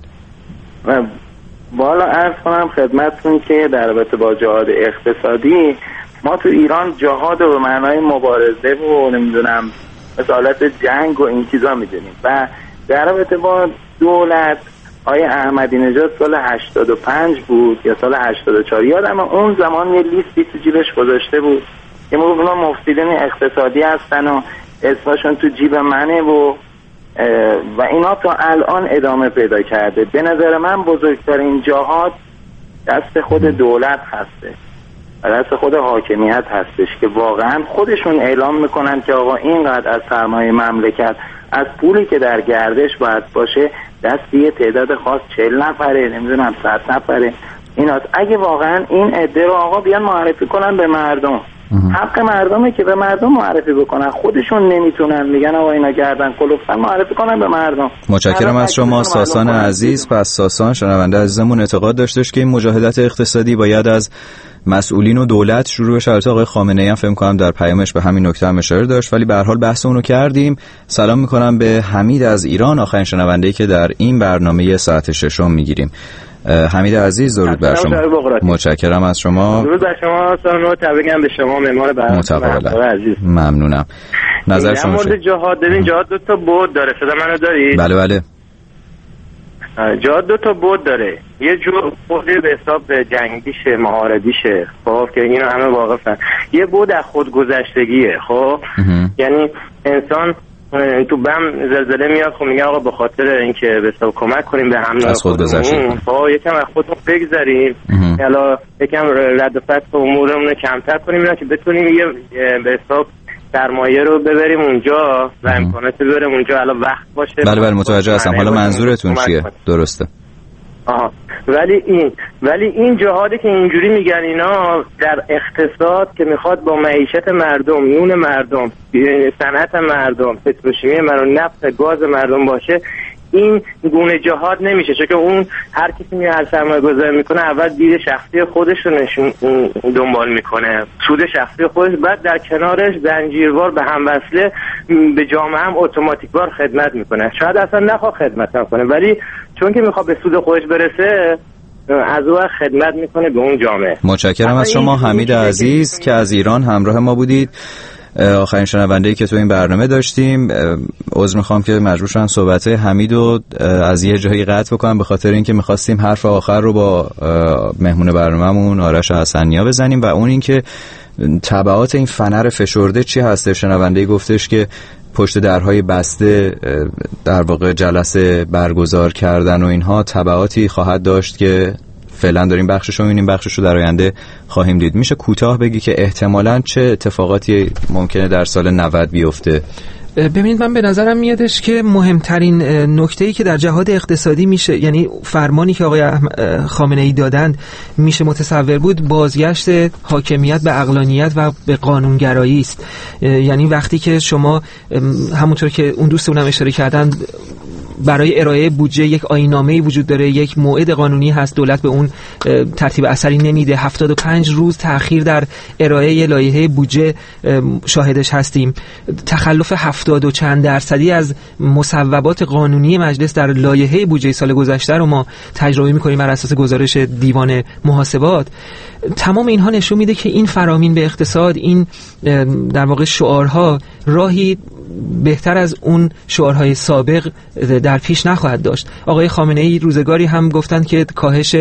بالا عرض کنم خدمتتون که در رابطه با جهاد اقتصادی ما تو ایران جهاد رو به معنای مبارزه و نمیدونم مثالات جنگ و این چیزا میدونیم و در رابطه با دولت آقای احمدی نژاد سال 85 بود یا سال 84 یادم اون زمان یه لیستی تو جیبش گذاشته بود که اونا مفسدین اقتصادی هستن و اسمشون تو جیب منه و اینا تا الان ادامه پیدا کرده. به نظر من بزرگترین جهاد دست خود دولت هسته و دست خود حاکمیت هستش که واقعا خودشون اعلام میکنن که آقا اینقدر از سرمایه مملکت از پولی که در گردش باید باشه دست یه تعداد خاص 40 نفره نمیدونم 100 نفره ایناست. اگه واقعا این عده رو آقا بیان معرفی کنن به مردم، حق مردمه که به مردم معرفی بکنن، خودشون نمیتونن میگن آقا اینا گردن کلفتن، معرفی کنن به مردم. متشکرم از شما ساسان عزیز. پس ساسان شنونده عزیزمون اعتقاد داشتش که این مجاهدت اقتصادی باید از مسئولین و دولت شروع بشه. البته آقای خامنه‌ای هم فکر کنم در پیامش به همین نکته هم اشاره داشت، ولی به هر حال بحث اون رو کردیم. سلام میکنم به حمید از ایران، آخرین شنونده‌ای که در این برنامه ساعت ششم میگیریم. حمید عزیز درود بر شما. متشکرم از شما. درود بر شما. سلام و تبریک به شما معمار برنامه عزیز. ممنونم. نظر شما در مورد جهاد ببین جهاد دو تا بعد داره. صدا منو دارید؟ بله بله. جهاد دو تا بعد داره. یه جور بعد به حساب جنگیشه، محاربیشه، خب که اینا همه واقفن. یه بعد از خودگذشتگیه. خب یعنی انسان تو بم زلزله میاد خب میگه آقا به خاطر اینکه به حساب کمک کنیم به هم از خود گذشتیم، خب یکم از خودمون بگذریم، حالا یکم رد و فتح امورمون رو کمتر کنیم اینا که بتونیم یه به حساب سرمایه رو ببریم اونجا و امکانات ببریم اونجا حالا وقت باشه. بله بله متوجه هستم. حالا منظورتون چیه؟ درسته. ولی این جهادی که اینجوری میگن اینا در اقتصاد که میخواد با معیشت مردم، نون مردم، صنعت مردم، پتروشیمی مردم، نفت گاز مردم باشه، این گونه جهاد نمیشه. چون که اون هر کسی هر سرمایه گذاری میکنه اول دید شخصی خودش رو دنبال میکنه، سود شخصی خودش، بعد در کنارش زنجیروار به هم وصله به جامعه هم اتوماتیکوار خدمت میکنه. شاید اصلا نخواد خدمت کنه ولی چون که میخواد به سود خودش برسه از اون خدمت میکنه به اون جامعه. متشکرم از شما حمید عزیز که از ایران همراه ما بودید. آخرین شنونده‌ای که تو این برنامه داشتیم. عذر میخوام که مجبور شدم صحبت حمیدو از یه جایی قطع بکنم به خاطر اینکه میخواستیم حرف آخر رو با مهمون برنامه‌مون آرش حسنیا بزنیم و اون اینکه تبعات این فنر فشرده چی هست. شنونده‌ای گفتش که پشت درهای بسته در واقع جلسه برگزار کردن و اینها تبعاتی خواهد داشت که فعلا داریم بخشش رو می‌بینیم، بخشش رو در آینده خواهیم دید. میشه کوتاه بگی که احتمالاً چه اتفاقاتی ممکنه در سال 90 بیفته؟ ببینید من به نظرم میادش که مهمترین نکته‌ای که در جهاد اقتصادی میشه، یعنی فرمانی که آقای خامنه‌ای دادند میشه متصور بود، بازگشت حاکمیت به عقلانیت و به قانونگرایی است. یعنی وقتی که شما همونطور که اون دوستمون هم اشاره کردن برای ارائه بودجه یک آیین‌نامه‌ای وجود داره، یک موعد قانونی هست، دولت به اون ترتیب اثری نمیده، 75 روز تأخیر در ارائه لایحه بودجه شاهدش هستیم، تخلف 70 و چند درصدی از مصوبات قانونی مجلس در لایحه بودجه سال گذشته رو ما تجربه می‌کنیم بر اساس گزارش دیوان محاسبات. تمام اینها نشون میده که این فرامین به اقتصاد، این در واقع شعارها راهی بهتر از اون شعارهای سابق در پیش نخواهد داشت. آقای خامنه‌ای روزگاری هم گفتند که کاهش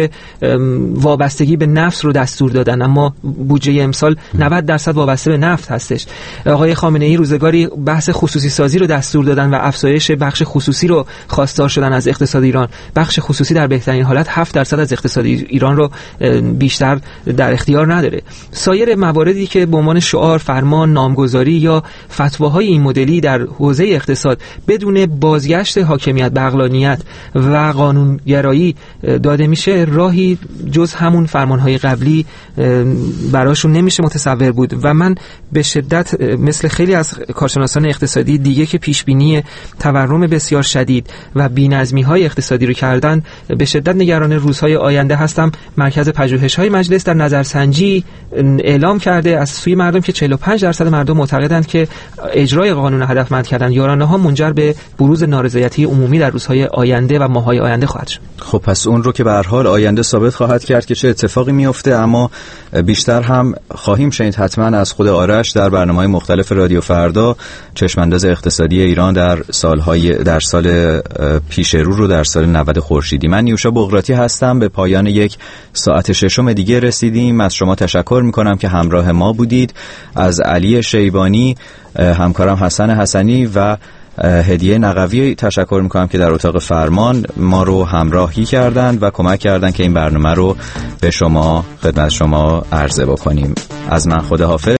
وابستگی به نفت رو دستور دادن، اما بودجه امسال 90% وابسته به نفت هستش. آقای خامنه‌ای روزگاری بحث خصوصی سازی رو دستور دادن و افزایش بخش خصوصی رو خواستار شدن از اقتصاد ایران. بخش خصوصی در بهترین حالت 7% از اقتصاد ایران رو بیشتر در اختیار نداره. سایر مواردی که به عنوان شعار، فرمان، نامگذاری یا فتواهای این مدلی در حوزه اقتصاد بدون بازگشت حاکمیت به عقلانیت و قانونگرایی داده میشه، راهی جز همون فرمانهای قبلی براشون نمیشه متصور بود. و من به شدت مثل خیلی از کارشناسان اقتصادی دیگه که پیشبینی تورم بسیار شدید و بی‌نظمی‌های اقتصادی رو کردن، به شدت نگران روزهای آینده هستم. مرکز پژوهش‌های مجلس در نظرسنجی اعلام کرده از سوی مردم که 45% مردم معتقدند که اجرای قانون هدفمند کردن یارانه‌ها منجر به بروز نارضایتی عمومی در روزهای آینده و ماه‌های آینده خواهد شد. خب پس اون رو که به هر حال آینده ثابت خواهد کرد که چه اتفاقی میفته، اما بیشتر هم خواهیم شنید حتما از خود آرش در برنامه‌های مختلف رادیو فردا چشم‌انداز اقتصادی ایران در سال پیش رو در سال 90 خورشیدی. من نیوشا بغراتی هستم. به پایان یک ساعت ششم دیگه رسیدیم. از شما تشکر میکنم که همراه ما بودید. از علی شیبانی، همکارم حسن حسنی و هدیه نقوی تشکر میکنم که در اتاق فرمان ما رو همراهی کردند و کمک کردند که این برنامه رو به شما خدمت شما عرضه بکنیم. از من خداحافظ.